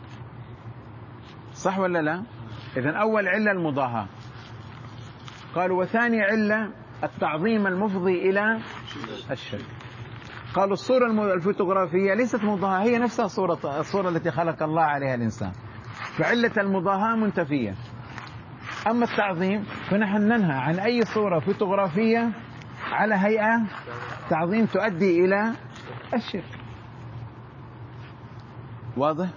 صح ولا لا؟ إذن أول علة المضاهاة. قالوا وثاني علة التعظيم المفضي إلى الشرك. قالوا الصورة الفوتوغرافية ليست مضاهاة، هي نفسها الصورة التي خلق الله عليها الإنسان، فعلة المضاهاة منتفية. أما التعظيم فنحن ننهى عن أي صورة فوتوغرافية على هيئة تعظيم تؤدي إلى الشرك. واضح؟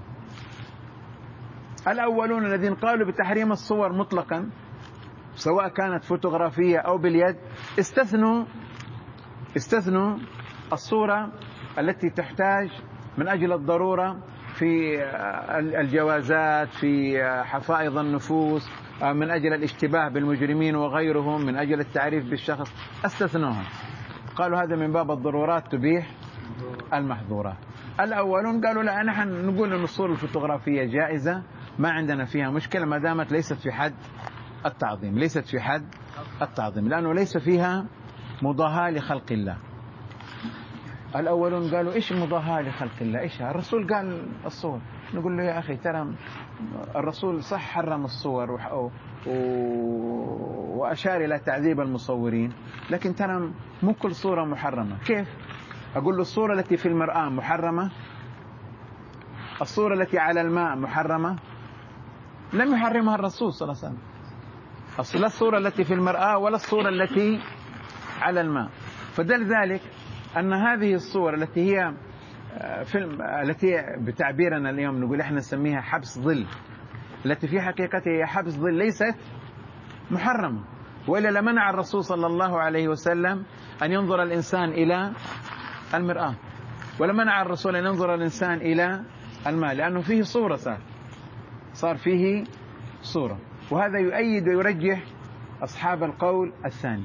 الأولون الذين قالوا بتحريم الصور مطلقا سواء كانت فوتوغرافية أو باليد استثنوا الصورة التي تحتاج من أجل الضرورة في الجوازات، في حفائظ النفوس، من أجل الاشتباه بالمجرمين وغيرهم، من أجل التعريف بالشخص، استثنوها، قالوا هذا من باب الضرورات تبيح المحظورات. الأولون قالوا لا، نحن نقول أن الصورة الفوتوغرافية جائزة، ما عندنا فيها مشكلة ما دامت ليست في حد التعظيم، ليست في حد التعظيم، لأنه ليس فيها مضاهاة لخلق الله. الأولون قالوا إيش مضاهاة لخلق الله، إيش الرسول قال الصور. نقول له يا أخي ترى الرسول صح حرم الصور وأشار إلى تعذيب المصورين، لكن ترى مو كل صورة محرمة. كيف؟ أقول له الصورة التي في المرآة محرمة، الصورة التي على الماء محرمة، لم يحرمها الرسول صلى الله عليه وسلم. لا الصورة التي في المرآة ولا الصورة التي على الماء. فدل ذلك أن هذه الصور التي هي التي بتعبيرنا اليوم نقول احنا نسميها حبس ظل، التي في حقيقتها هي حبس ظل، ليست محرمة. وإلا لمنع الرسول صلى الله عليه وسلم أن ينظر الإنسان إلى المرآة، ولمنع الرسول أن ينظر الإنسان إلى الماء، لأنه فيه صورة، صار فيه صورة. وهذا يؤيد ويرجح أصحاب القول الثاني.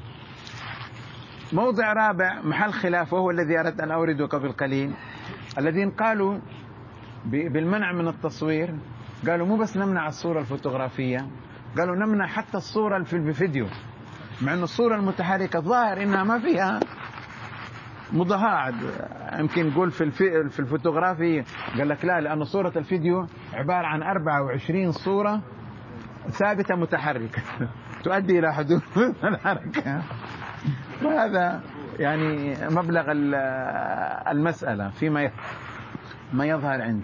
موضع رابع محل خلاف، وهو الذي أردت أن أورده قبل قليل. الذين قالوا بالمنع من التصوير قالوا مو بس نمنع الصورة الفوتوغرافية، قالوا نمنع حتى الصورة في الفيديو، مع أن الصورة المتحركة ظاهر إنها ما فيها مضاهاة. يمكن نقول في الفوتوغرافي قال لك لا، لأن صورة الفيديو عبارة عن 24 صورة ثابتة متحركة تؤدي إلى حدوث الحركة. وهذا يعني مبلغ المسألة فيما ما يظهر عندي.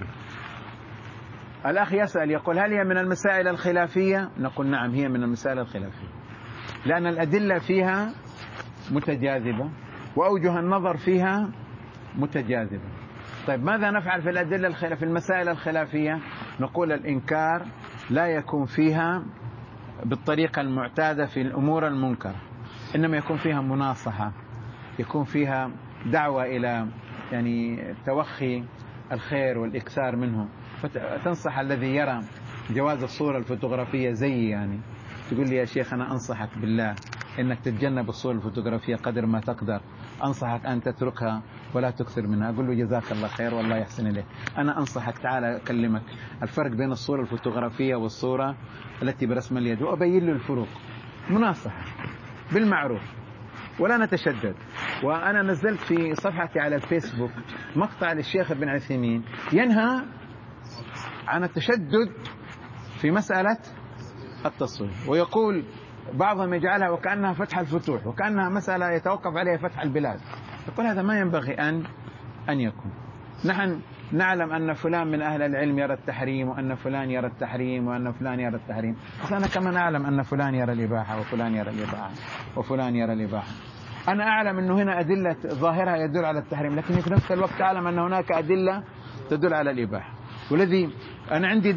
الأخ يسأل يقول هل هي من المسائل الخلافية؟ نقول نعم، هي من المسائل الخلافية، لأن الأدلة فيها متجاذبة وأوجه النظر فيها متجاذبة. طيب ماذا نفعل في الأدلة في المسائل الخلافية؟ نقول الإنكار لا يكون فيها بالطريقة المعتادة في الأمور المنكرة، إنما يكون فيها مناصحة، يكون فيها دعوة إلى يعني توخي الخير والإكثار منه. فتنصح الذي يرى جواز الصورة الفوتوغرافية زي يعني تقول لي يا شيخ أنا أنصحك بالله إنك تتجنب الصورة الفوتوغرافية قدر ما تقدر، أنصحك أن تتركها ولا تكثر منها. أقول له جزاك الله خير والله يحسن إليك، أنا أنصحك تعال أكلمك الفرق بين الصورة الفوتوغرافية والصورة التي برسم اليد، وأبين له الفروق، مناصحة بالمعروف ولا نتشدد. وأنا نزلت في صفحتي على الفيسبوك مقطع للشيخ ابن عثيمين ينهى عن التشدد في مسألة التصوير، ويقول بعضهم يجعلها وكأنها فتح الفتوح، وكأنها مسألة يتوقف عليها فتح البلاد. يقول هذا ما ينبغي أن يكون. نحن نعلم أن فلان من أهل العلم يرى التحريم، وأن فلان يرى التحريم، وأن فلان يرى التحريم، بس أنا كمان أعلم أن فلان يرى الإباحة، وفلان يرى الإباحة، وفلان يرى الإباحة. أنا أعلم أنه هنا أدلة ظاهرها يدل على التحريم، لكن في نفس الوقت أعلم أن هناك أدلة تدل على الإباحة. والذي أنا عندي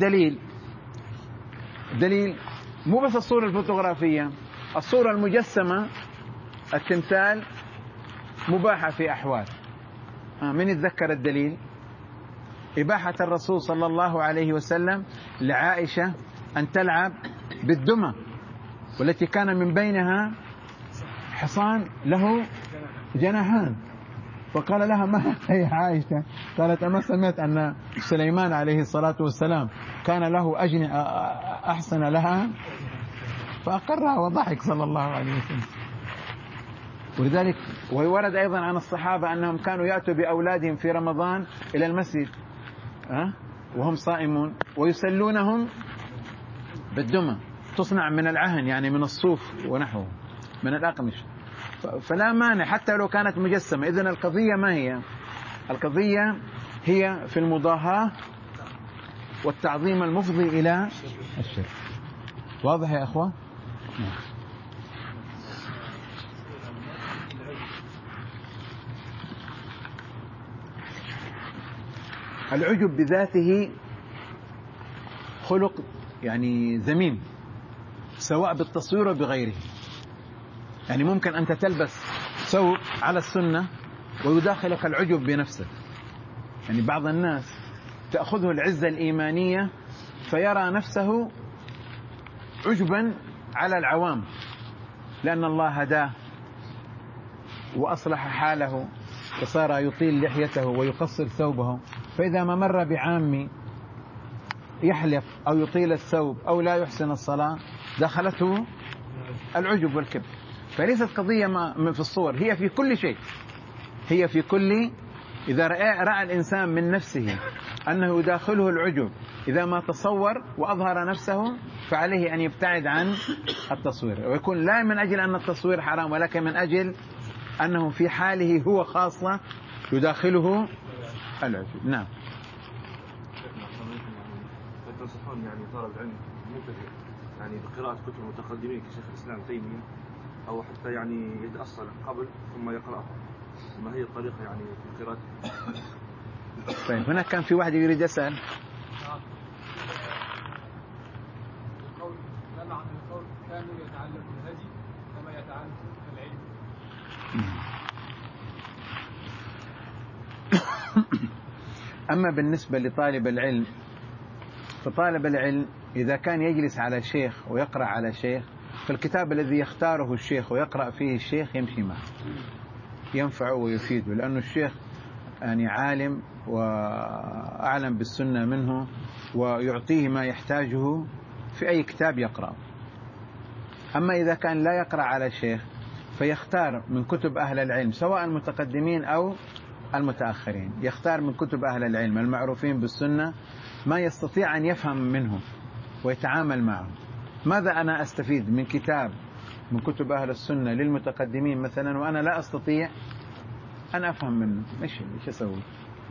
دليل مو بس الصورة الفوتوغرافية، الصورة المجسمة، التمثال مباحة في أحوال. من يتذكر الدليل؟ إباحة الرسول صلى الله عليه وسلم لعائشة أن تلعب بالدمى، والتي كان من بينها حصان له جناحان، فقال لها ما هي عائشة؟ قالت أما سمعت أن سليمان عليه الصلاة والسلام كان له أجنحة أحسن لها؟ فأقرها وضحك صلى الله عليه وسلم. ولذلك ويورد أيضا عن الصحابة أنهم كانوا يأتوا بأولادهم في رمضان إلى المسجد وهم صائمون ويسلونهم بالدمى، تصنع من العهن يعني من الصوف ونحوه من الأقمش، فلا مانع حتى لو كانت مجسمة. إذن القضية ما هي؟ القضية هي في المضاهاة والتعظيم المفضي إلى الشرك. واضح يا أخوة؟ العجب بذاته خلق يعني ذميم، سواء بالتصوير وبغيره. يعني ممكن أنت تلبس ثوب على السنة ويداخلك العجب بنفسك. يعني بعض الناس تأخذه العزة الإيمانية فيرى نفسه عجبا على العوام، لأن الله هداه وأصلح حاله وصار يطيل لحيته ويقصر ثوبه، فإذا ما مر بعامي يحلق أو يطيل الثوب أو لا يحسن الصلاة دخلته العجب والكبر. فليست قضية في الصور، هي في كل شيء، هي في كل إذا رأى الإنسان من نفسه أنه يداخله العجب إذا ما تصور وأظهر نفسه فعليه أن يبتعد عن التصوير، ويكون لا من أجل أن التصوير حرام ولكن من أجل أنه في حاله هو خاصة يداخله العجب. نعم. تنصحون يعني طالب العلم مبتدئ يعني بقراءة كتب المتقدمين كشيخ الإسلام تيمية أو حتى يعني يتأصل قبل ثم يقرأها، ما هي الطريقة يعني في قراءة؟ طيب هناك كان في واحد يريد يسأل. القول ما معنى القول كانوا يتعلمون الهدي كما يتعلمون العلم؟ أما بالنسبة لطالب العلم فطالب العلم إذا كان يجلس على شيخ ويقرأ على شيخ فالكتاب الذي يختاره الشيخ ويقرأ فيه الشيخ يمشي معه ينفعه ويفيده، لأن الشيخ يعني عالم وأعلم بالسنة منه ويعطيه ما يحتاجه في أي كتاب يقرأ. أما إذا كان لا يقرأ على شيخ فيختار من كتب أهل العلم سواء المتقدمين أو المتأخرين، يختار من كتب أهل العلم المعروفين بالسنة ما يستطيع أن يفهم منه ويتعامل معه. ماذا أنا أستفيد من كتاب من كتب أهل السنة للمتقدمين مثلا وأنا لا أستطيع أن أفهم منه؟ إيش أسوي؟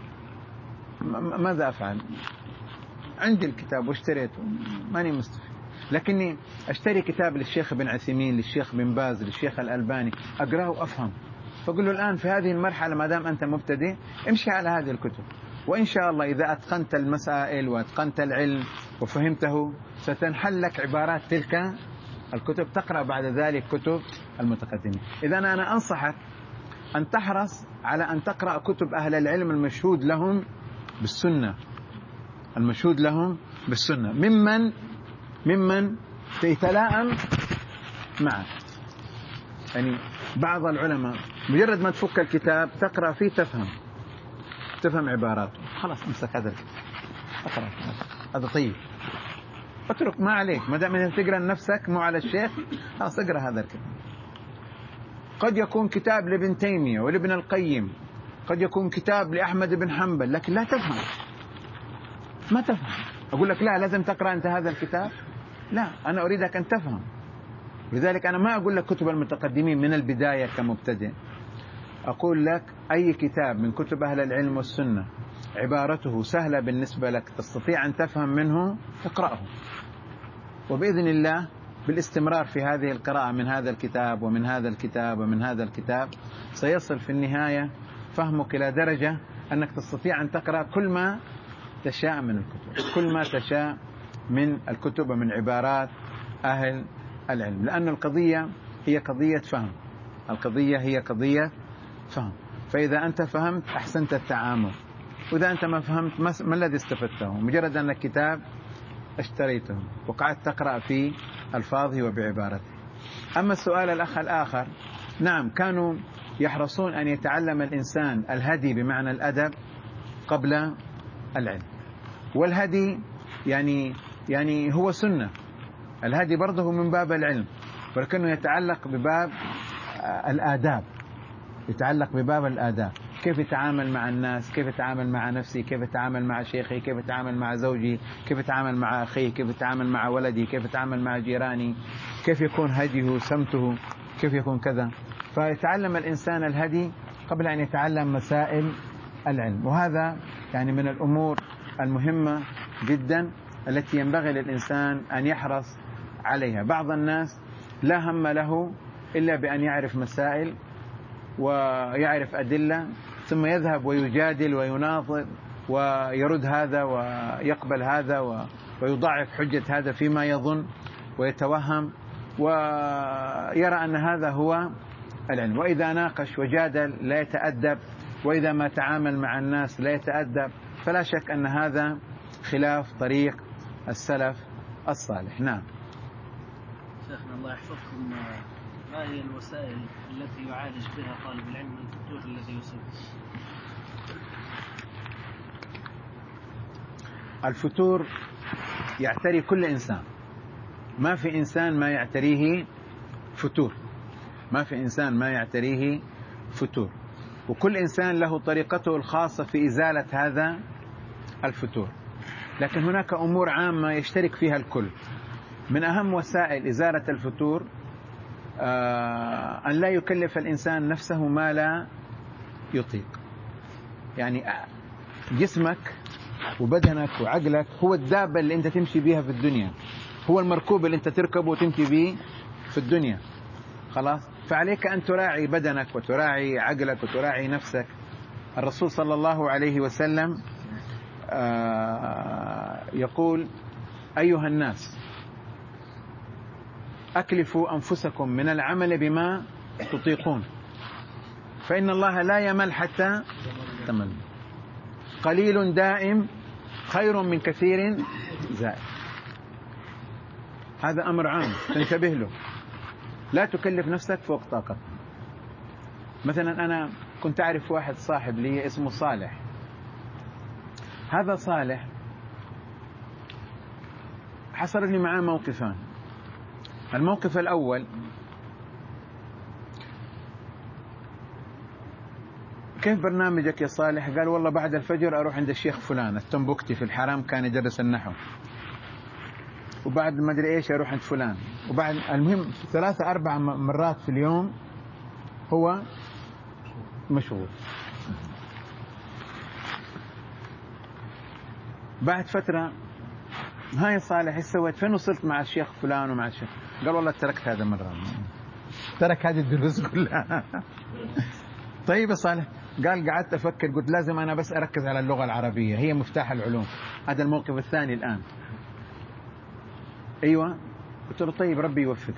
ماذا أفعل؟ عندي الكتاب واشتريته ماني مستفيد، لكني أشتري كتاب للشيخ بن عثيمين للشيخ بن باز للشيخ الألباني أقرأه وأفهم، فأقول له الآن في هذه المرحلة ما دام أنت مبتدئ امشي على هذه الكتب، وإن شاء الله إذا أتقنت المسائل وأتقنت العلم وفهمته ستنحل لك عبارات تلك الكتب، تقرأ بعد ذلك كتب المتقدمين. إذا أنا أنصحك أن تحرص على أن تقرأ كتب أهل العلم المشهود لهم بالسنة، المشهود لهم بالسنة ممن يتلائم معه. يعني بعض العلماء مجرد ما تفك الكتاب تقرأ فيه تفهم عباراته، خلاص امسك هذا الكتاب اقرأ هذا طيب، اترك ما عليك ما دام انت تقرأ لنفسك مو على الشيخ، خلاص اقرأ هذا الكتاب. قد يكون كتاب لابن تيمية ولابن القيم، قد يكون كتاب لأحمد بن حنبل، لكن لا تفهم، ما تفهم. أقول لك لا لازم تقرأ أنت هذا الكتاب، لا أنا أريدك أن تفهم. لذلك أنا ما أقول لك كتب المتقدمين من البداية كمبتدئ، أقول لك أي كتاب من كتب أهل العلم والسنة عبارته سهلة بالنسبة لك تستطيع أن تفهم منه اقرأه، وبإذن الله بالاستمرار في هذه القراءة من هذا الكتاب ومن هذا الكتاب ومن هذا الكتاب سيصل في النهاية فهمك إلى درجة أنك تستطيع أن تقرأ كل ما تشاء من الكتب، كل ما تشاء من الكتب ومن عبارات أهل العلم، لأن القضية هي قضية فهم، القضية هي قضية فهم. فإذا أنت فهمت أحسنت التعامل، وإذا أنت ما فهمت ما الذي استفدته؟ مجرد أن الكتاب اشتريته وقعدت تقرأ في ألفاظه وبعبارته. أما السؤال الأخ الآخر، نعم كانوا يحرصون أن يتعلم الإنسان الهدي بمعنى الأدب قبل العلم، والهدي يعني هو سنة، الهدي برضه من باب العلم ولكنه يتعلق بباب الآداب، يتعلق بباب الآداب، كيف يتعامل مع الناس، كيف يتعامل مع نفسي، كيف يتعامل مع شيخي، كيف يتعامل مع زوجي، كيف يتعامل مع أخي، كيف يتعامل مع ولدي، كيف يتعامل مع جيراني، كيف يكون هديه سمته، كيف يكون كذا. فيتعلم الإنسان الهدي قبل أن يتعلم مسائل العلم، وهذا يعني من الأمور المهمة جدا التي ينبغي للإنسان أن يحرص عليها. بعض الناس لا هم له إلا بأن يعرف مسائل ويعرف أدلة ثم يذهب ويجادل ويناظر ويرد هذا ويقبل هذا ويضاعف حجة هذا فيما يظن ويتوهم ويرى أن هذا هو العلم، وإذا ناقش وجادل لا يتأدب، وإذا ما تعامل مع الناس لا يتأدب، فلا شك أن هذا خلاف طريق السلف الصالح. نعم. شيخنا الله يحفظكم، ما هي الوسائل التي يعالج بها طالب العلم من الفتور الذي يصيب؟ الفتور يعتري كل إنسان، ما في إنسان ما يعتريه فتور، ما في إنسان ما يعتريه فتور. وكل إنسان له طريقته الخاصة في إزالة هذا الفتور، لكن هناك أمور عامة يشترك فيها الكل. من أهم وسائل إزالة الفتور أن لا يكلف الإنسان نفسه ما لا يطيق. يعني جسمك وبدنك وعقلك هو الدابة اللي أنت تمشي بيها في الدنيا، هو المركوب اللي أنت تركبه وتمشي به في الدنيا، خلاص. فعليك أن تراعي بدنك وتراعي عقلك وتراعي نفسك. الرسول صلى الله عليه وسلم يقول: أيها الناس أكلفوا أنفسكم من العمل بما تطيقون، فإن الله لا يمل حتى تمل. قليل دائم خير من كثير زائد. هذا أمر عام تنتبه له، لا تكلف نفسك فوق طاقتك. مثلا أنا كنت أعرف واحد صاحب لي اسمه صالح. هذا صالح حصل لي معاه موقفان. الموقف الأول: كيف برنامجك يا صالح؟ قال: والله بعد الفجر أروح عند الشيخ فلان التنبكتي في الحرام، كان يدرس النحو، وبعد ما أدري إيش أروح عند فلان، وبعد المهم 3-4 مرات في اليوم هو مشغول. بعد فترة: هاي صالح ايش سويت؟ فين وصلت مع الشيخ فلان ومع الشيخ؟ قال: والله تركت هذا مرة، ترك هذه الدروس كلها. طيب يا صالح؟ قال: قعدت أفكر، قلت لازم أنا بس أركز على اللغة العربية، هي مفتاح العلوم. هذا الموقف الثاني الآن. أيوة. قلت له: طيب ربي يوفقك.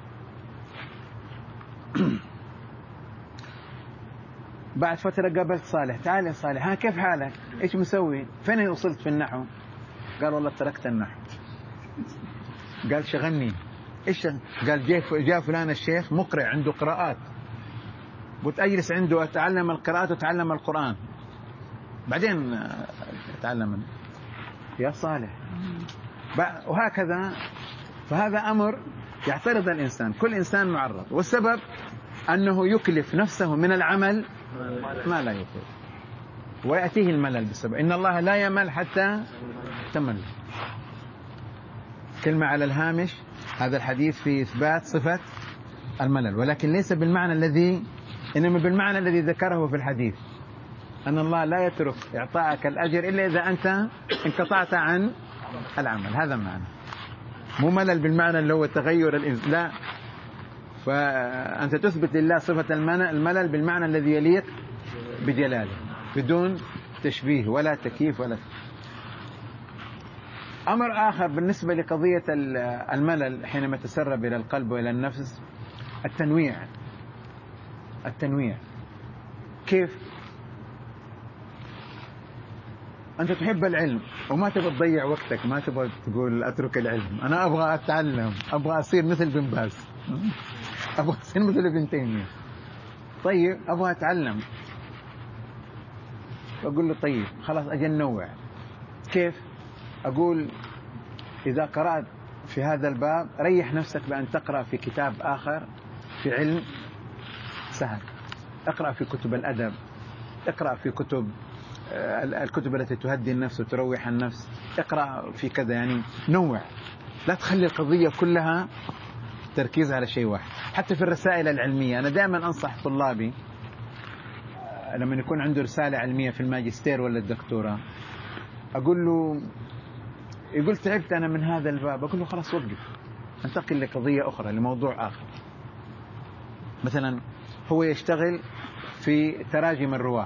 بعد فترة قابلت صالح: تعال يا صالح، ها كيف حالك؟ إيش مسوي؟ فين وصلت في النحو؟ قال: والله تركت النحو. قال: شغلني. إيش؟ قال: جاء فلان الشيخ مقرئ عنده قراءات، قلت أجلس عنده أتعلم القراءات وأتعلم القرآن، بعدين أتعلم. يا صالح. وهكذا. فهذا أمر يعترض الإنسان، كل إنسان معرض، والسبب أنه يكلف نفسه من العمل ما لا يطيق، ويأتيه الملل بسبب. إن الله لا يمل حتى تمل. كلمة على الهامش: هذا الحديث في إثبات صفة الملل، ولكن ليس بالمعنى الذي، إنما بالمعنى الذي ذكره في الحديث، أن الله لا يترك إعطاءك الأجر إلا إذا أنت انقطعت عن العمل. هذا معنى، مو ملل بالمعنى اللي هو تغير الإنسان، لا. فأنت تثبت لله صفة الملل بالمعنى الذي يليق بجلاله، بدون تشبيه ولا تكييف ولا. أمر آخر بالنسبة لقضية الملل حينما تسرب إلى القلب وإلى النفس: التنويع. كيف؟ أنت تحب العلم وما تبغى تضيع وقتك، ما تبغى تقول أترك العلم، أنا أبغى أتعلم، أبغى أصير مثل بن باز، أبغى أصير مثل ابن تيمية. طيب أبغى أتعلم، أقول له: طيب خلاص أجل نوع. كيف؟ أقول: إذا قرأت في هذا الباب ريح نفسك بأن تقرأ في كتاب آخر في علم سهل، اقرأ في كتب الأدب، اقرأ في الكتب التي تهدي النفس وتروح النفس، اقرأ في كذا. يعني نوع، لا تخلي القضية كلها تركيز على شيء واحد. حتى في الرسائل العلمية أنا دائما أنصح طلابي لما يكون عنده رسالة علمية في الماجستير ولا الدكتوراه، أقول له، يقول: تعبت أنا من هذا الباب، أقول له: خلاص وقف، انتقل لقضية أخرى، لموضوع آخر. مثلا هو يشتغل في تراجم الرواة،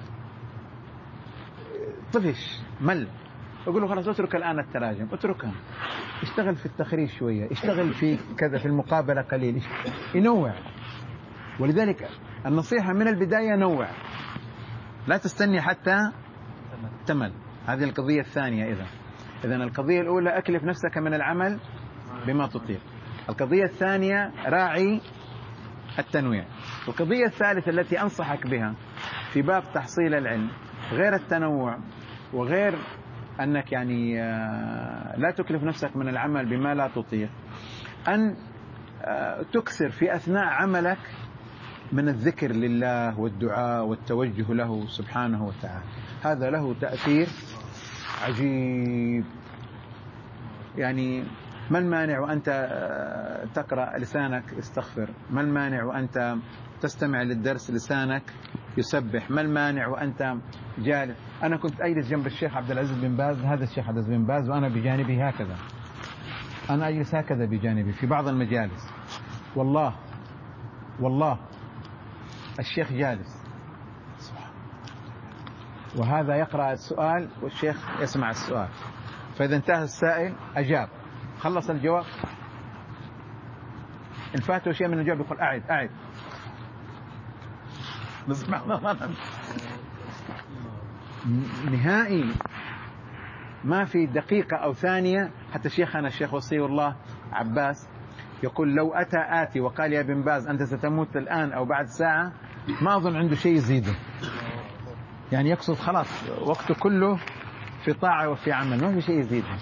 طفش مل، أقول له: خلاص اترك الآن التراجم، اتركها، اشتغل في التخريج شوية، اشتغل في كذا، في المقابلة قليل، ينوع. ولذلك النصيحة من البداية: نوع، لا تستني حتى تمل. هذه القضية الثانية. إذن القضية الأولى: أكلف نفسك من العمل بما تطيق. القضية الثانية: راعي التنويع. القضية الثالثة التي أنصحك بها في باب تحصيل العلم، غير التنوع وغير أنك يعني لا تكلف نفسك من العمل بما لا تطيق، أن تكثر في أثناء عملك من الذكر لله والدعاء والتوجه له سبحانه وتعالى. هذا له تأثير عجيب. يعني ما المانع وأنت تقرأ لسانك استغفر؟ ما المانع وأنت تستمع للدرس لسانك يسبح؟ ما المانع وأنت جالس؟ أنا كنت أجلس جنب الشيخ عبد العزيز بن باز، هذا الشيخ عبد العزيز بن باز، وأنا بجانبه هكذا، أنا أجلس هكذا بجانبي في بعض المجالس، والله الشيخ جالس وهذا يقرأ السؤال والشيخ يسمع السؤال، فإذا انتهى السائل أجاب، خلص الجواب، إن فاته شيء من الجواب يقول أعد. نهائي ما في دقيقة أو ثانية. حتى شيخنا الشيخ وصي الله عباس يقول لو أتى آتي وقال يا بن باز أنت ستموت الآن أو بعد ساعة ما أظن عنده شيء يزيده، يعني يقصد خلاص وقته كله في طاعة وفي عمل، ما في شيء يزيده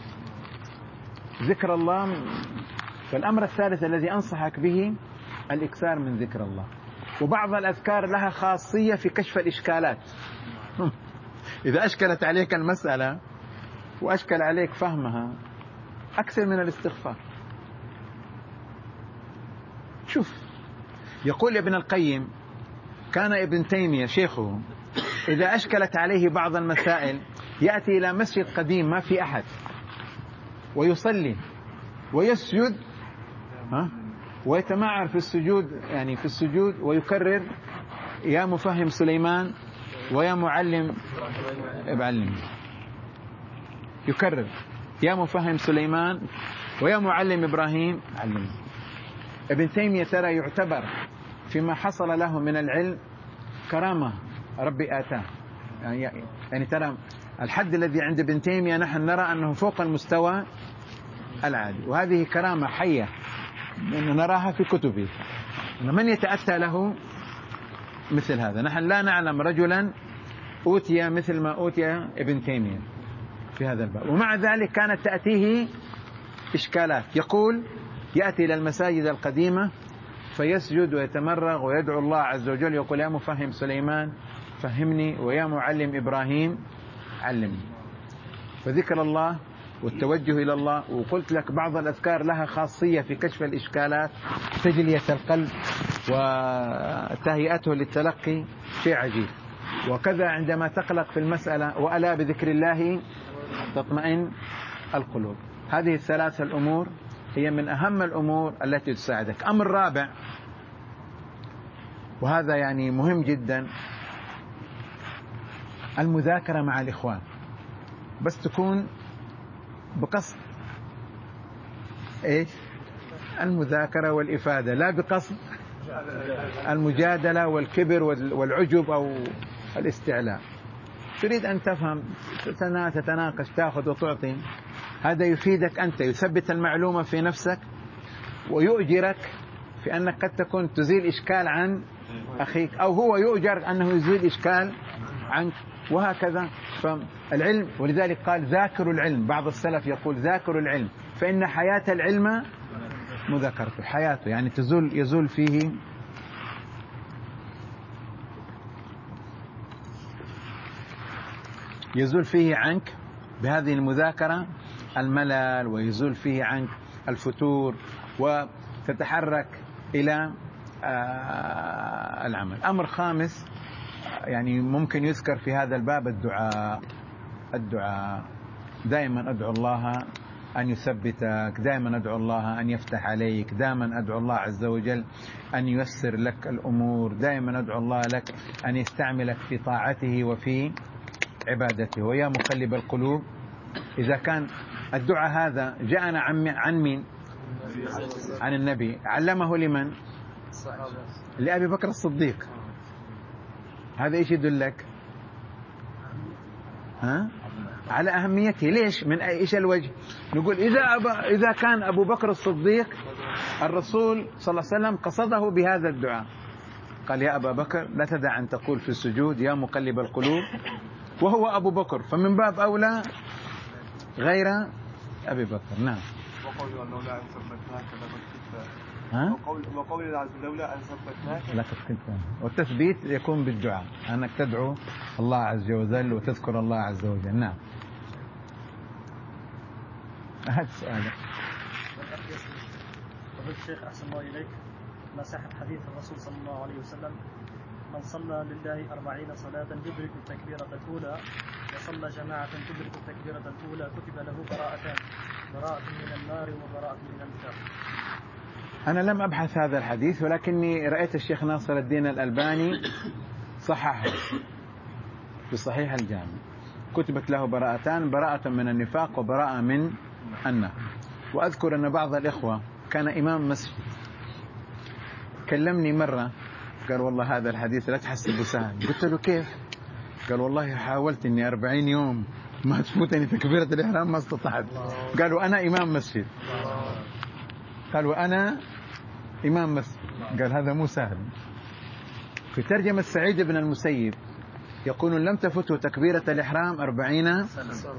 ذكر الله. فالأمر الثالث الذي أنصحك به الإكثار من ذكر الله. وبعض الأذكار لها خاصية في كشف الإشكالات. إذا أشكلت عليك المسألة وأشكل عليك فهمها أكثر من الاستغفار. شوف يقول ابن القيم كان ابن تيمية شيخه إذا أشكلت عليه بعض المسائل يأتي إلى مسجد قديم ما في أحد ويصلي ويسجد ويتمعر في السجود، يعني في السجود ويكرر يا مفهم سليمان ويا معلم ابعلم، يكرر يا مفهم سليمان ويا معلم إبراهيم علم. ابن تيمية ترى يعتبر فيما حصل له من العلم كرامة ربي آتاه، يعني ترى الحد الذي عند ابن تيمية نحن نرى أنه فوق المستوى العادي، وهذه كرامة حية نراها في كتبه. من يتأتى له مثل هذا؟ نحن لا نعلم رجلا أوتي مثل ما أوتي ابن تيمية في هذا الباب، ومع ذلك كانت تأتيه إشكالات. يقول يأتي إلى المساجد القديمة فيسجد ويتمرغ ويدعو الله عز وجل، يقول يا مفهم سليمان فهمني ويا معلم إبراهيم علمني. فذكر الله والتوجه إلى الله. وقلت لك بعض الأذكار لها خاصية في كشف الإشكالات، تجلية القلب وتهيئته للتلقي، شيء عجيب. وكذا عندما تقلق في المسألة وألا بذكر الله تطمئن القلوب. هذه الثلاثة الأمور هي من أهم الأمور التي تساعدك. أمر رابع وهذا يعني مهم جدا، المذاكرة مع الإخوان، بس تكون بقصد إيش؟ المذاكرة والإفادة، لا بقصد المجادلة والكبر والعجب أو الاستعلاء. تريد أن تفهم تتناقش تأخذ وتعطي، هذا يفيدك أنت، يثبت المعلومة في نفسك ويؤجرك في أنك قد تكون تزيل إشكال عن أخيك، أو هو يؤجر أنه يزيل إشكال عنك، وهكذا. فالعلم، ولذلك قال ذاكروا العلم، بعض السلف يقول ذاكروا العلم فإن حياة العلم مذاكرته، حياته يعني يزول فيه عنك بهذه المذاكرة الملل، ويزول فيه عنك الفتور، وتتحرك إلى العمل. أمر خامس يعني ممكن يذكر في هذا الباب الدعاء. دائما أدعو الله أن يثبتك، دائما أدعو الله أن يفتح عليك، دائما أدعو الله عز وجل أن ييسر لك الأمور، دائما أدعو الله لك أن يستعملك في طاعته وفي عبادته. ويا مقلب القلوب، إذا كان الدعاء هذا جاءنا عن مين؟ عن النبي. علمه لمن؟ لأبي بكر الصديق. هذا إيش يدلك؟ على أهميته. ليش؟ من إيش الوجه؟ نقول إذا كان أبو بكر الصديق الرسول صلى الله عليه وسلم قصده بهذا الدعاء، قال يا أبا بكر لا تدع أن تقول في السجود يا مقلب القلوب، وهو أبو بكر، فمن باب أولى غير أبي بكر. نعم. وقولوا أنه لا ثبتناك لقد كنت ها؟ وقول الله عز وجل لولا أن ثبتناك. لا تثبت، والتثبيت يكون بالدعاء، أنك تدعو الله عز وجل وتذكر الله عز وجل. نعم. هذا السؤال. فضيلة الشيخ أحسن الله إليك، ما صحة حديث الرسول صلى الله عليه وسلم: من صلى لله 40 صلاة يدرك التكبيرة الأولى وصلى جماعة تدرك التكبيرة الأولى كتب له براءتان، براءة من النار وبراءة من النفاق. أنا لم أبحث هذا الحديث، ولكني رأيت الشيخ ناصر الدين الألباني صححه في صحيح الجامع، كتبت له براءتان، براءة من النفاق وبراءة من النار. وأذكر أن بعض الإخوة كان إمام مسجد كلمني مرة قال والله هذا الحديث لا تحسبه سهل. قلت له كيف؟ قال والله حاولت إني 40 يوم ما تفوتني تكبيرة الإحرام ما استطعت. قالوا أنا إمام مسجد، قالوا أنا إمام مسجد، قال هذا مو سهل. في ترجمة سعيد بن المسيب يقول لم تفته تكبيرة الإحرام 40 سنة.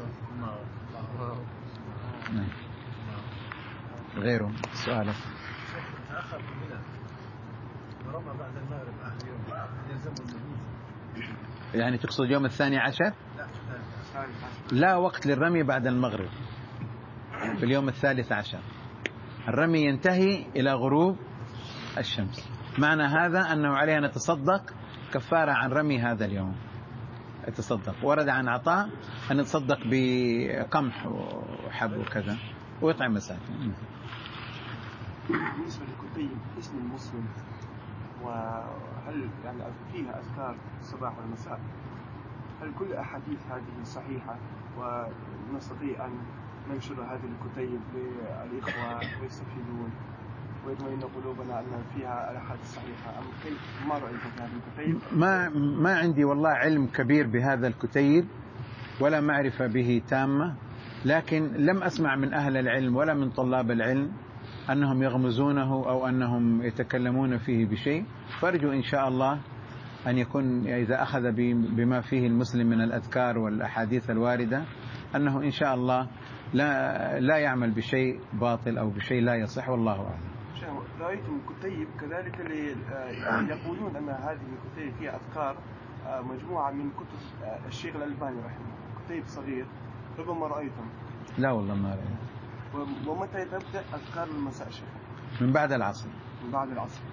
غيره. سؤالك. تأخر في البلاد ورمى بعد المغرب آخر يوم يلزمه المبيت. يعني تقصد يوم 12؟ لا وقت للرمي بعد المغرب في اليوم 13. الرمي ينتهي إلى غروب الشمس. معنى هذا أنه عليه أن يتصدق كفارة عن رمي هذا اليوم. يتصدق. ورد عن عطاء أن يتصدق بقمح وحب وكذا ويطعم مساكين. بالنسبة للكتيب اسم المسلم، وهل يعني فيها أذكار الصباح والمساء؟ هل كل أحاديث هذه صحيحة ونستطيع أن ننشر هذه الكتيب للإخوة ويستفيدون ويطمئن قلوبنا أن فيها الأحاديث الصحيحة، أم كيف؟ ما رأيكم في هذه الكتيب؟ ما عندي والله علم كبير بهذا الكتيب ولا معرفة به تامة، لكن لم أسمع من أهل العلم ولا من طلاب العلم أنهم يغمزونه أو أنهم يتكلمون فيه بشيء. فأرجو إن شاء الله أن يكون إذا أخذ بما فيه المسلم من الأذكار والأحاديث الواردة أنه إن شاء الله لا يعمل بشيء باطل أو بشيء لا يصح، والله أعلم. رأيتم كتيب كذلك يقولون أن هذه الكتيب فيها أذكار مجموعة من كتب الشيخ الألباني رحمه الله، كتيب صغير، ربما رأيتم؟ لا والله ما رأيت. ومتى تبدأ أذكار المساء شيخ؟ من بعد العصر. من بعد العصر.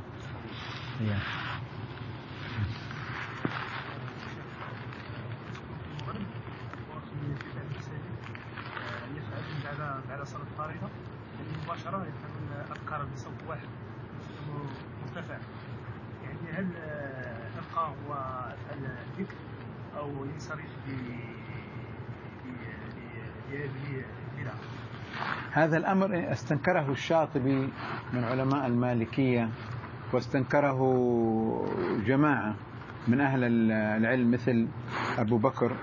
بعد صلاة الفريضة مباشرة يفعلون أذكار بصوت واحد مرتفع، يعني هل أبقى والذكر أو ينصرف بلا؟ هذا الأمر استنكره الشاطبي من علماء المالكية، واستنكره جماعة من أهل العلم مثل أبو بكر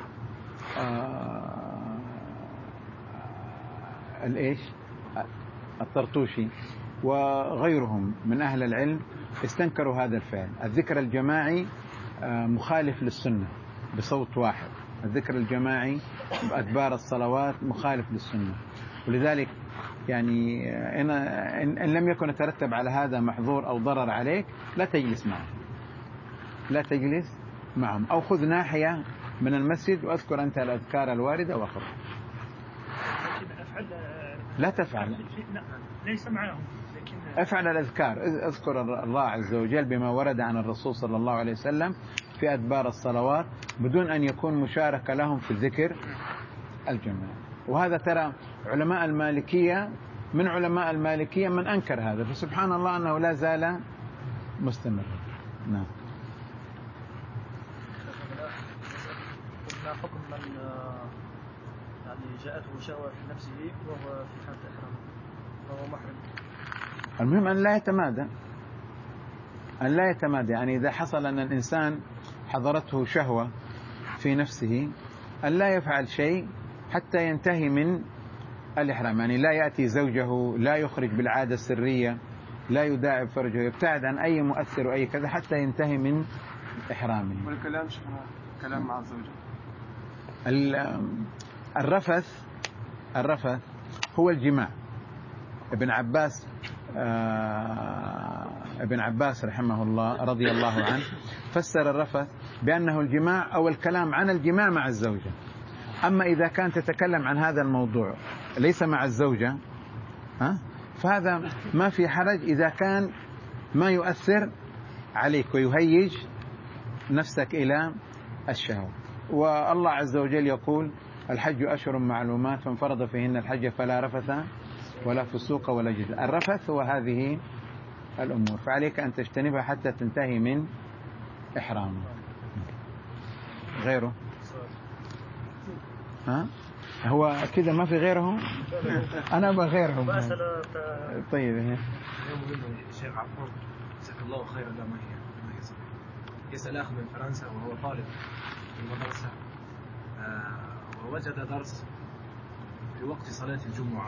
الطرطوشي وغيرهم من أهل العلم استنكروا هذا الفعل. الذكر الجماعي مخالف للسنة بصوت واحد، الذكر الجماعي بأدبار الصلوات مخالف للسنة، ولذلك يعني إن لم يكن يترتب على هذا محظور أو ضرر عليك لا تجلس معهم، لا تجلس معهم، أو خذ ناحية من المسجد وأذكر أنت الأذكار الواردة وأخرى. لا تفعل، ليس معهم، لكن افعل الأذكار، اذكر الله عز وجل بما ورد عن الرسول صلى الله عليه وسلم في أدبار الصلوات بدون أن يكون مشاركة لهم في الذكر الجماعي. وهذا ترى علماء المالكية، من علماء المالكية من أنكر هذا، فسبحان الله أنه لا زال مستمر. نعم. ما حكم من يعني جاءته شهوة في نفسه وهو في حالة إحرام وهو محرم؟ المهم أن لا يتمادى، أن لا يتمادى، يعني إذا حصل أن الإنسان حضرته شهوة في نفسه أن لا يفعل شيء حتى ينتهي من الإحرام، يعني لا يأتي زوجه، لا يخرج بالعادة السرية، لا يداعب فرجه، يبتعد عن أي مؤثر وأي كذا حتى ينتهي من إحرامه. والكلام شفنا كلام مع الزوجة. الرفث هو الجماع. ابن عباس ابن عباس رحمه الله رضي الله عنه فسر الرفث بأنه الجماع أو الكلام عن الجماع مع الزوجة. أما إذا كان تتكلم عن هذا الموضوع ليس مع الزوجة فهذا ما في حرج إذا كان ما يؤثر عليك ويهيج نفسك إلى الشهوة. والله عز وجل يقول الحج أشهر معلومات فمن فرض فيهن الحج فلا رفث ولا فسوق ولا جدال. الرفث هو هذه الأمور، فعليك أن تجتنبها حتى تنتهي من إحرام. غيره هو كذا ما في غيره. أنا أبغى غيرهم. طيب شيخ عفوا جزاك الله خيرا. لا ما هي صح. يسأل أخ من فرنسا وهو طالب في المدرسة ووجد درس في وقت صلاة الجمعة،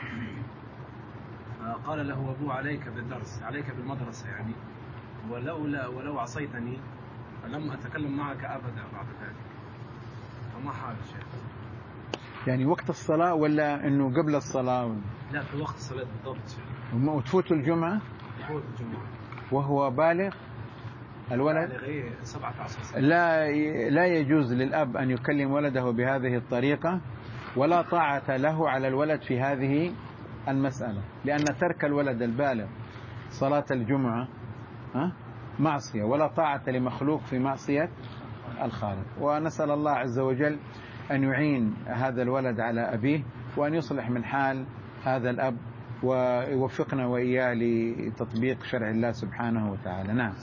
فقال له أبوه عليك بالدرس، عليك بالمدرسة يعني، ولو عصيتني فلم أتكلم معك أبدا بعد ذلك. فما حال الشيخ؟ يعني وقت الصلاة ولا إنه قبل الصلاة؟ لا في وقت الصلاة بالضبط. وتفوت الجمعة؟ تفوت الجمعة وهو بالغ الولد؟ بالغ 17 سنة. لا يجوز للأب أن يكلم ولده بهذه الطريقة، ولا طاعة له على الولد في هذه المسألة، لأن ترك الولد البالغ صلاة الجمعة معصية، ولا طاعة لمخلوق في معصية الخالق. ونسأل الله عز وجل أن يعين هذا الولد على أبيه، وأن يصلح من حال هذا الأب، ويوفقنا وإياه لتطبيق شرع الله سبحانه وتعالى. نعم.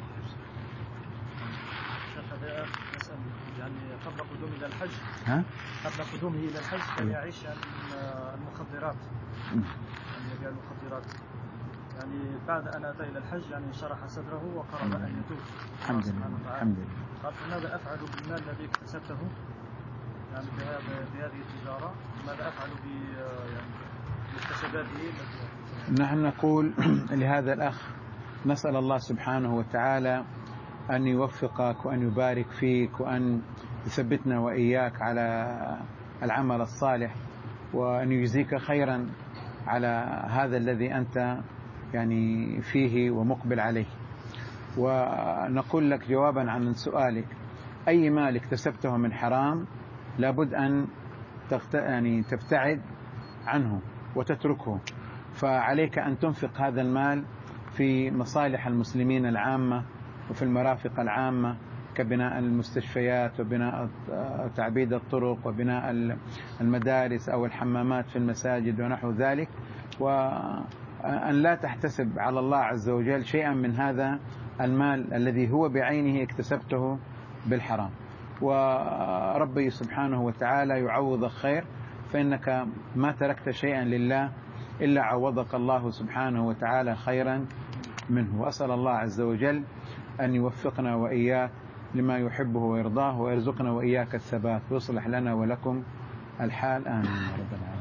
يعني قبل قدومه إلى الحج قبل قدومه إلى الحج كان يعيش المخدرات، يعني يبيع المخدرات. يعني بعد أن أتى إلى الحج يعني شرح صدره وقرر أن يتوب. الحمد لله. قال ماذا أفعل بالمال الذي اكتسبته يعني بهذه التجارة؟ ماذا أفعل بمكتسباته؟ نحن نقول لهذا الأخ نسأل الله سبحانه وتعالى أن يوفقك وأن يبارك فيك وأن يثبتنا وإياك على العمل الصالح، وأن يجزيك خيرا على هذا الذي أنت يعني فيه ومقبل عليه. ونقول لك جوابا عن سؤالك، أي مال اكتسبته من حرام لابد أن يعني تبتعد عنه وتتركه، فعليك أن تنفق هذا المال في مصالح المسلمين العامة وفي المرافق العامة كبناء المستشفيات وبناء تعبيد الطرق وبناء المدارس أو الحمامات في المساجد ونحو ذلك، وأن لا تحتسب على الله عز وجل شيئا من هذا المال الذي هو بعينه اكتسبته بالحرام. وربي سبحانه وتعالى يعوضك خير، فإنك ما تركت شيئا لله إلا عوضك الله سبحانه وتعالى خيرا منه. وأسأل الله عز وجل أن يوفقنا وإياك لما يحبه ويرضاه، ويرزقنا وإياك الثبات، ويصلح لنا ولكم الحال. آمين يا رب العالمين.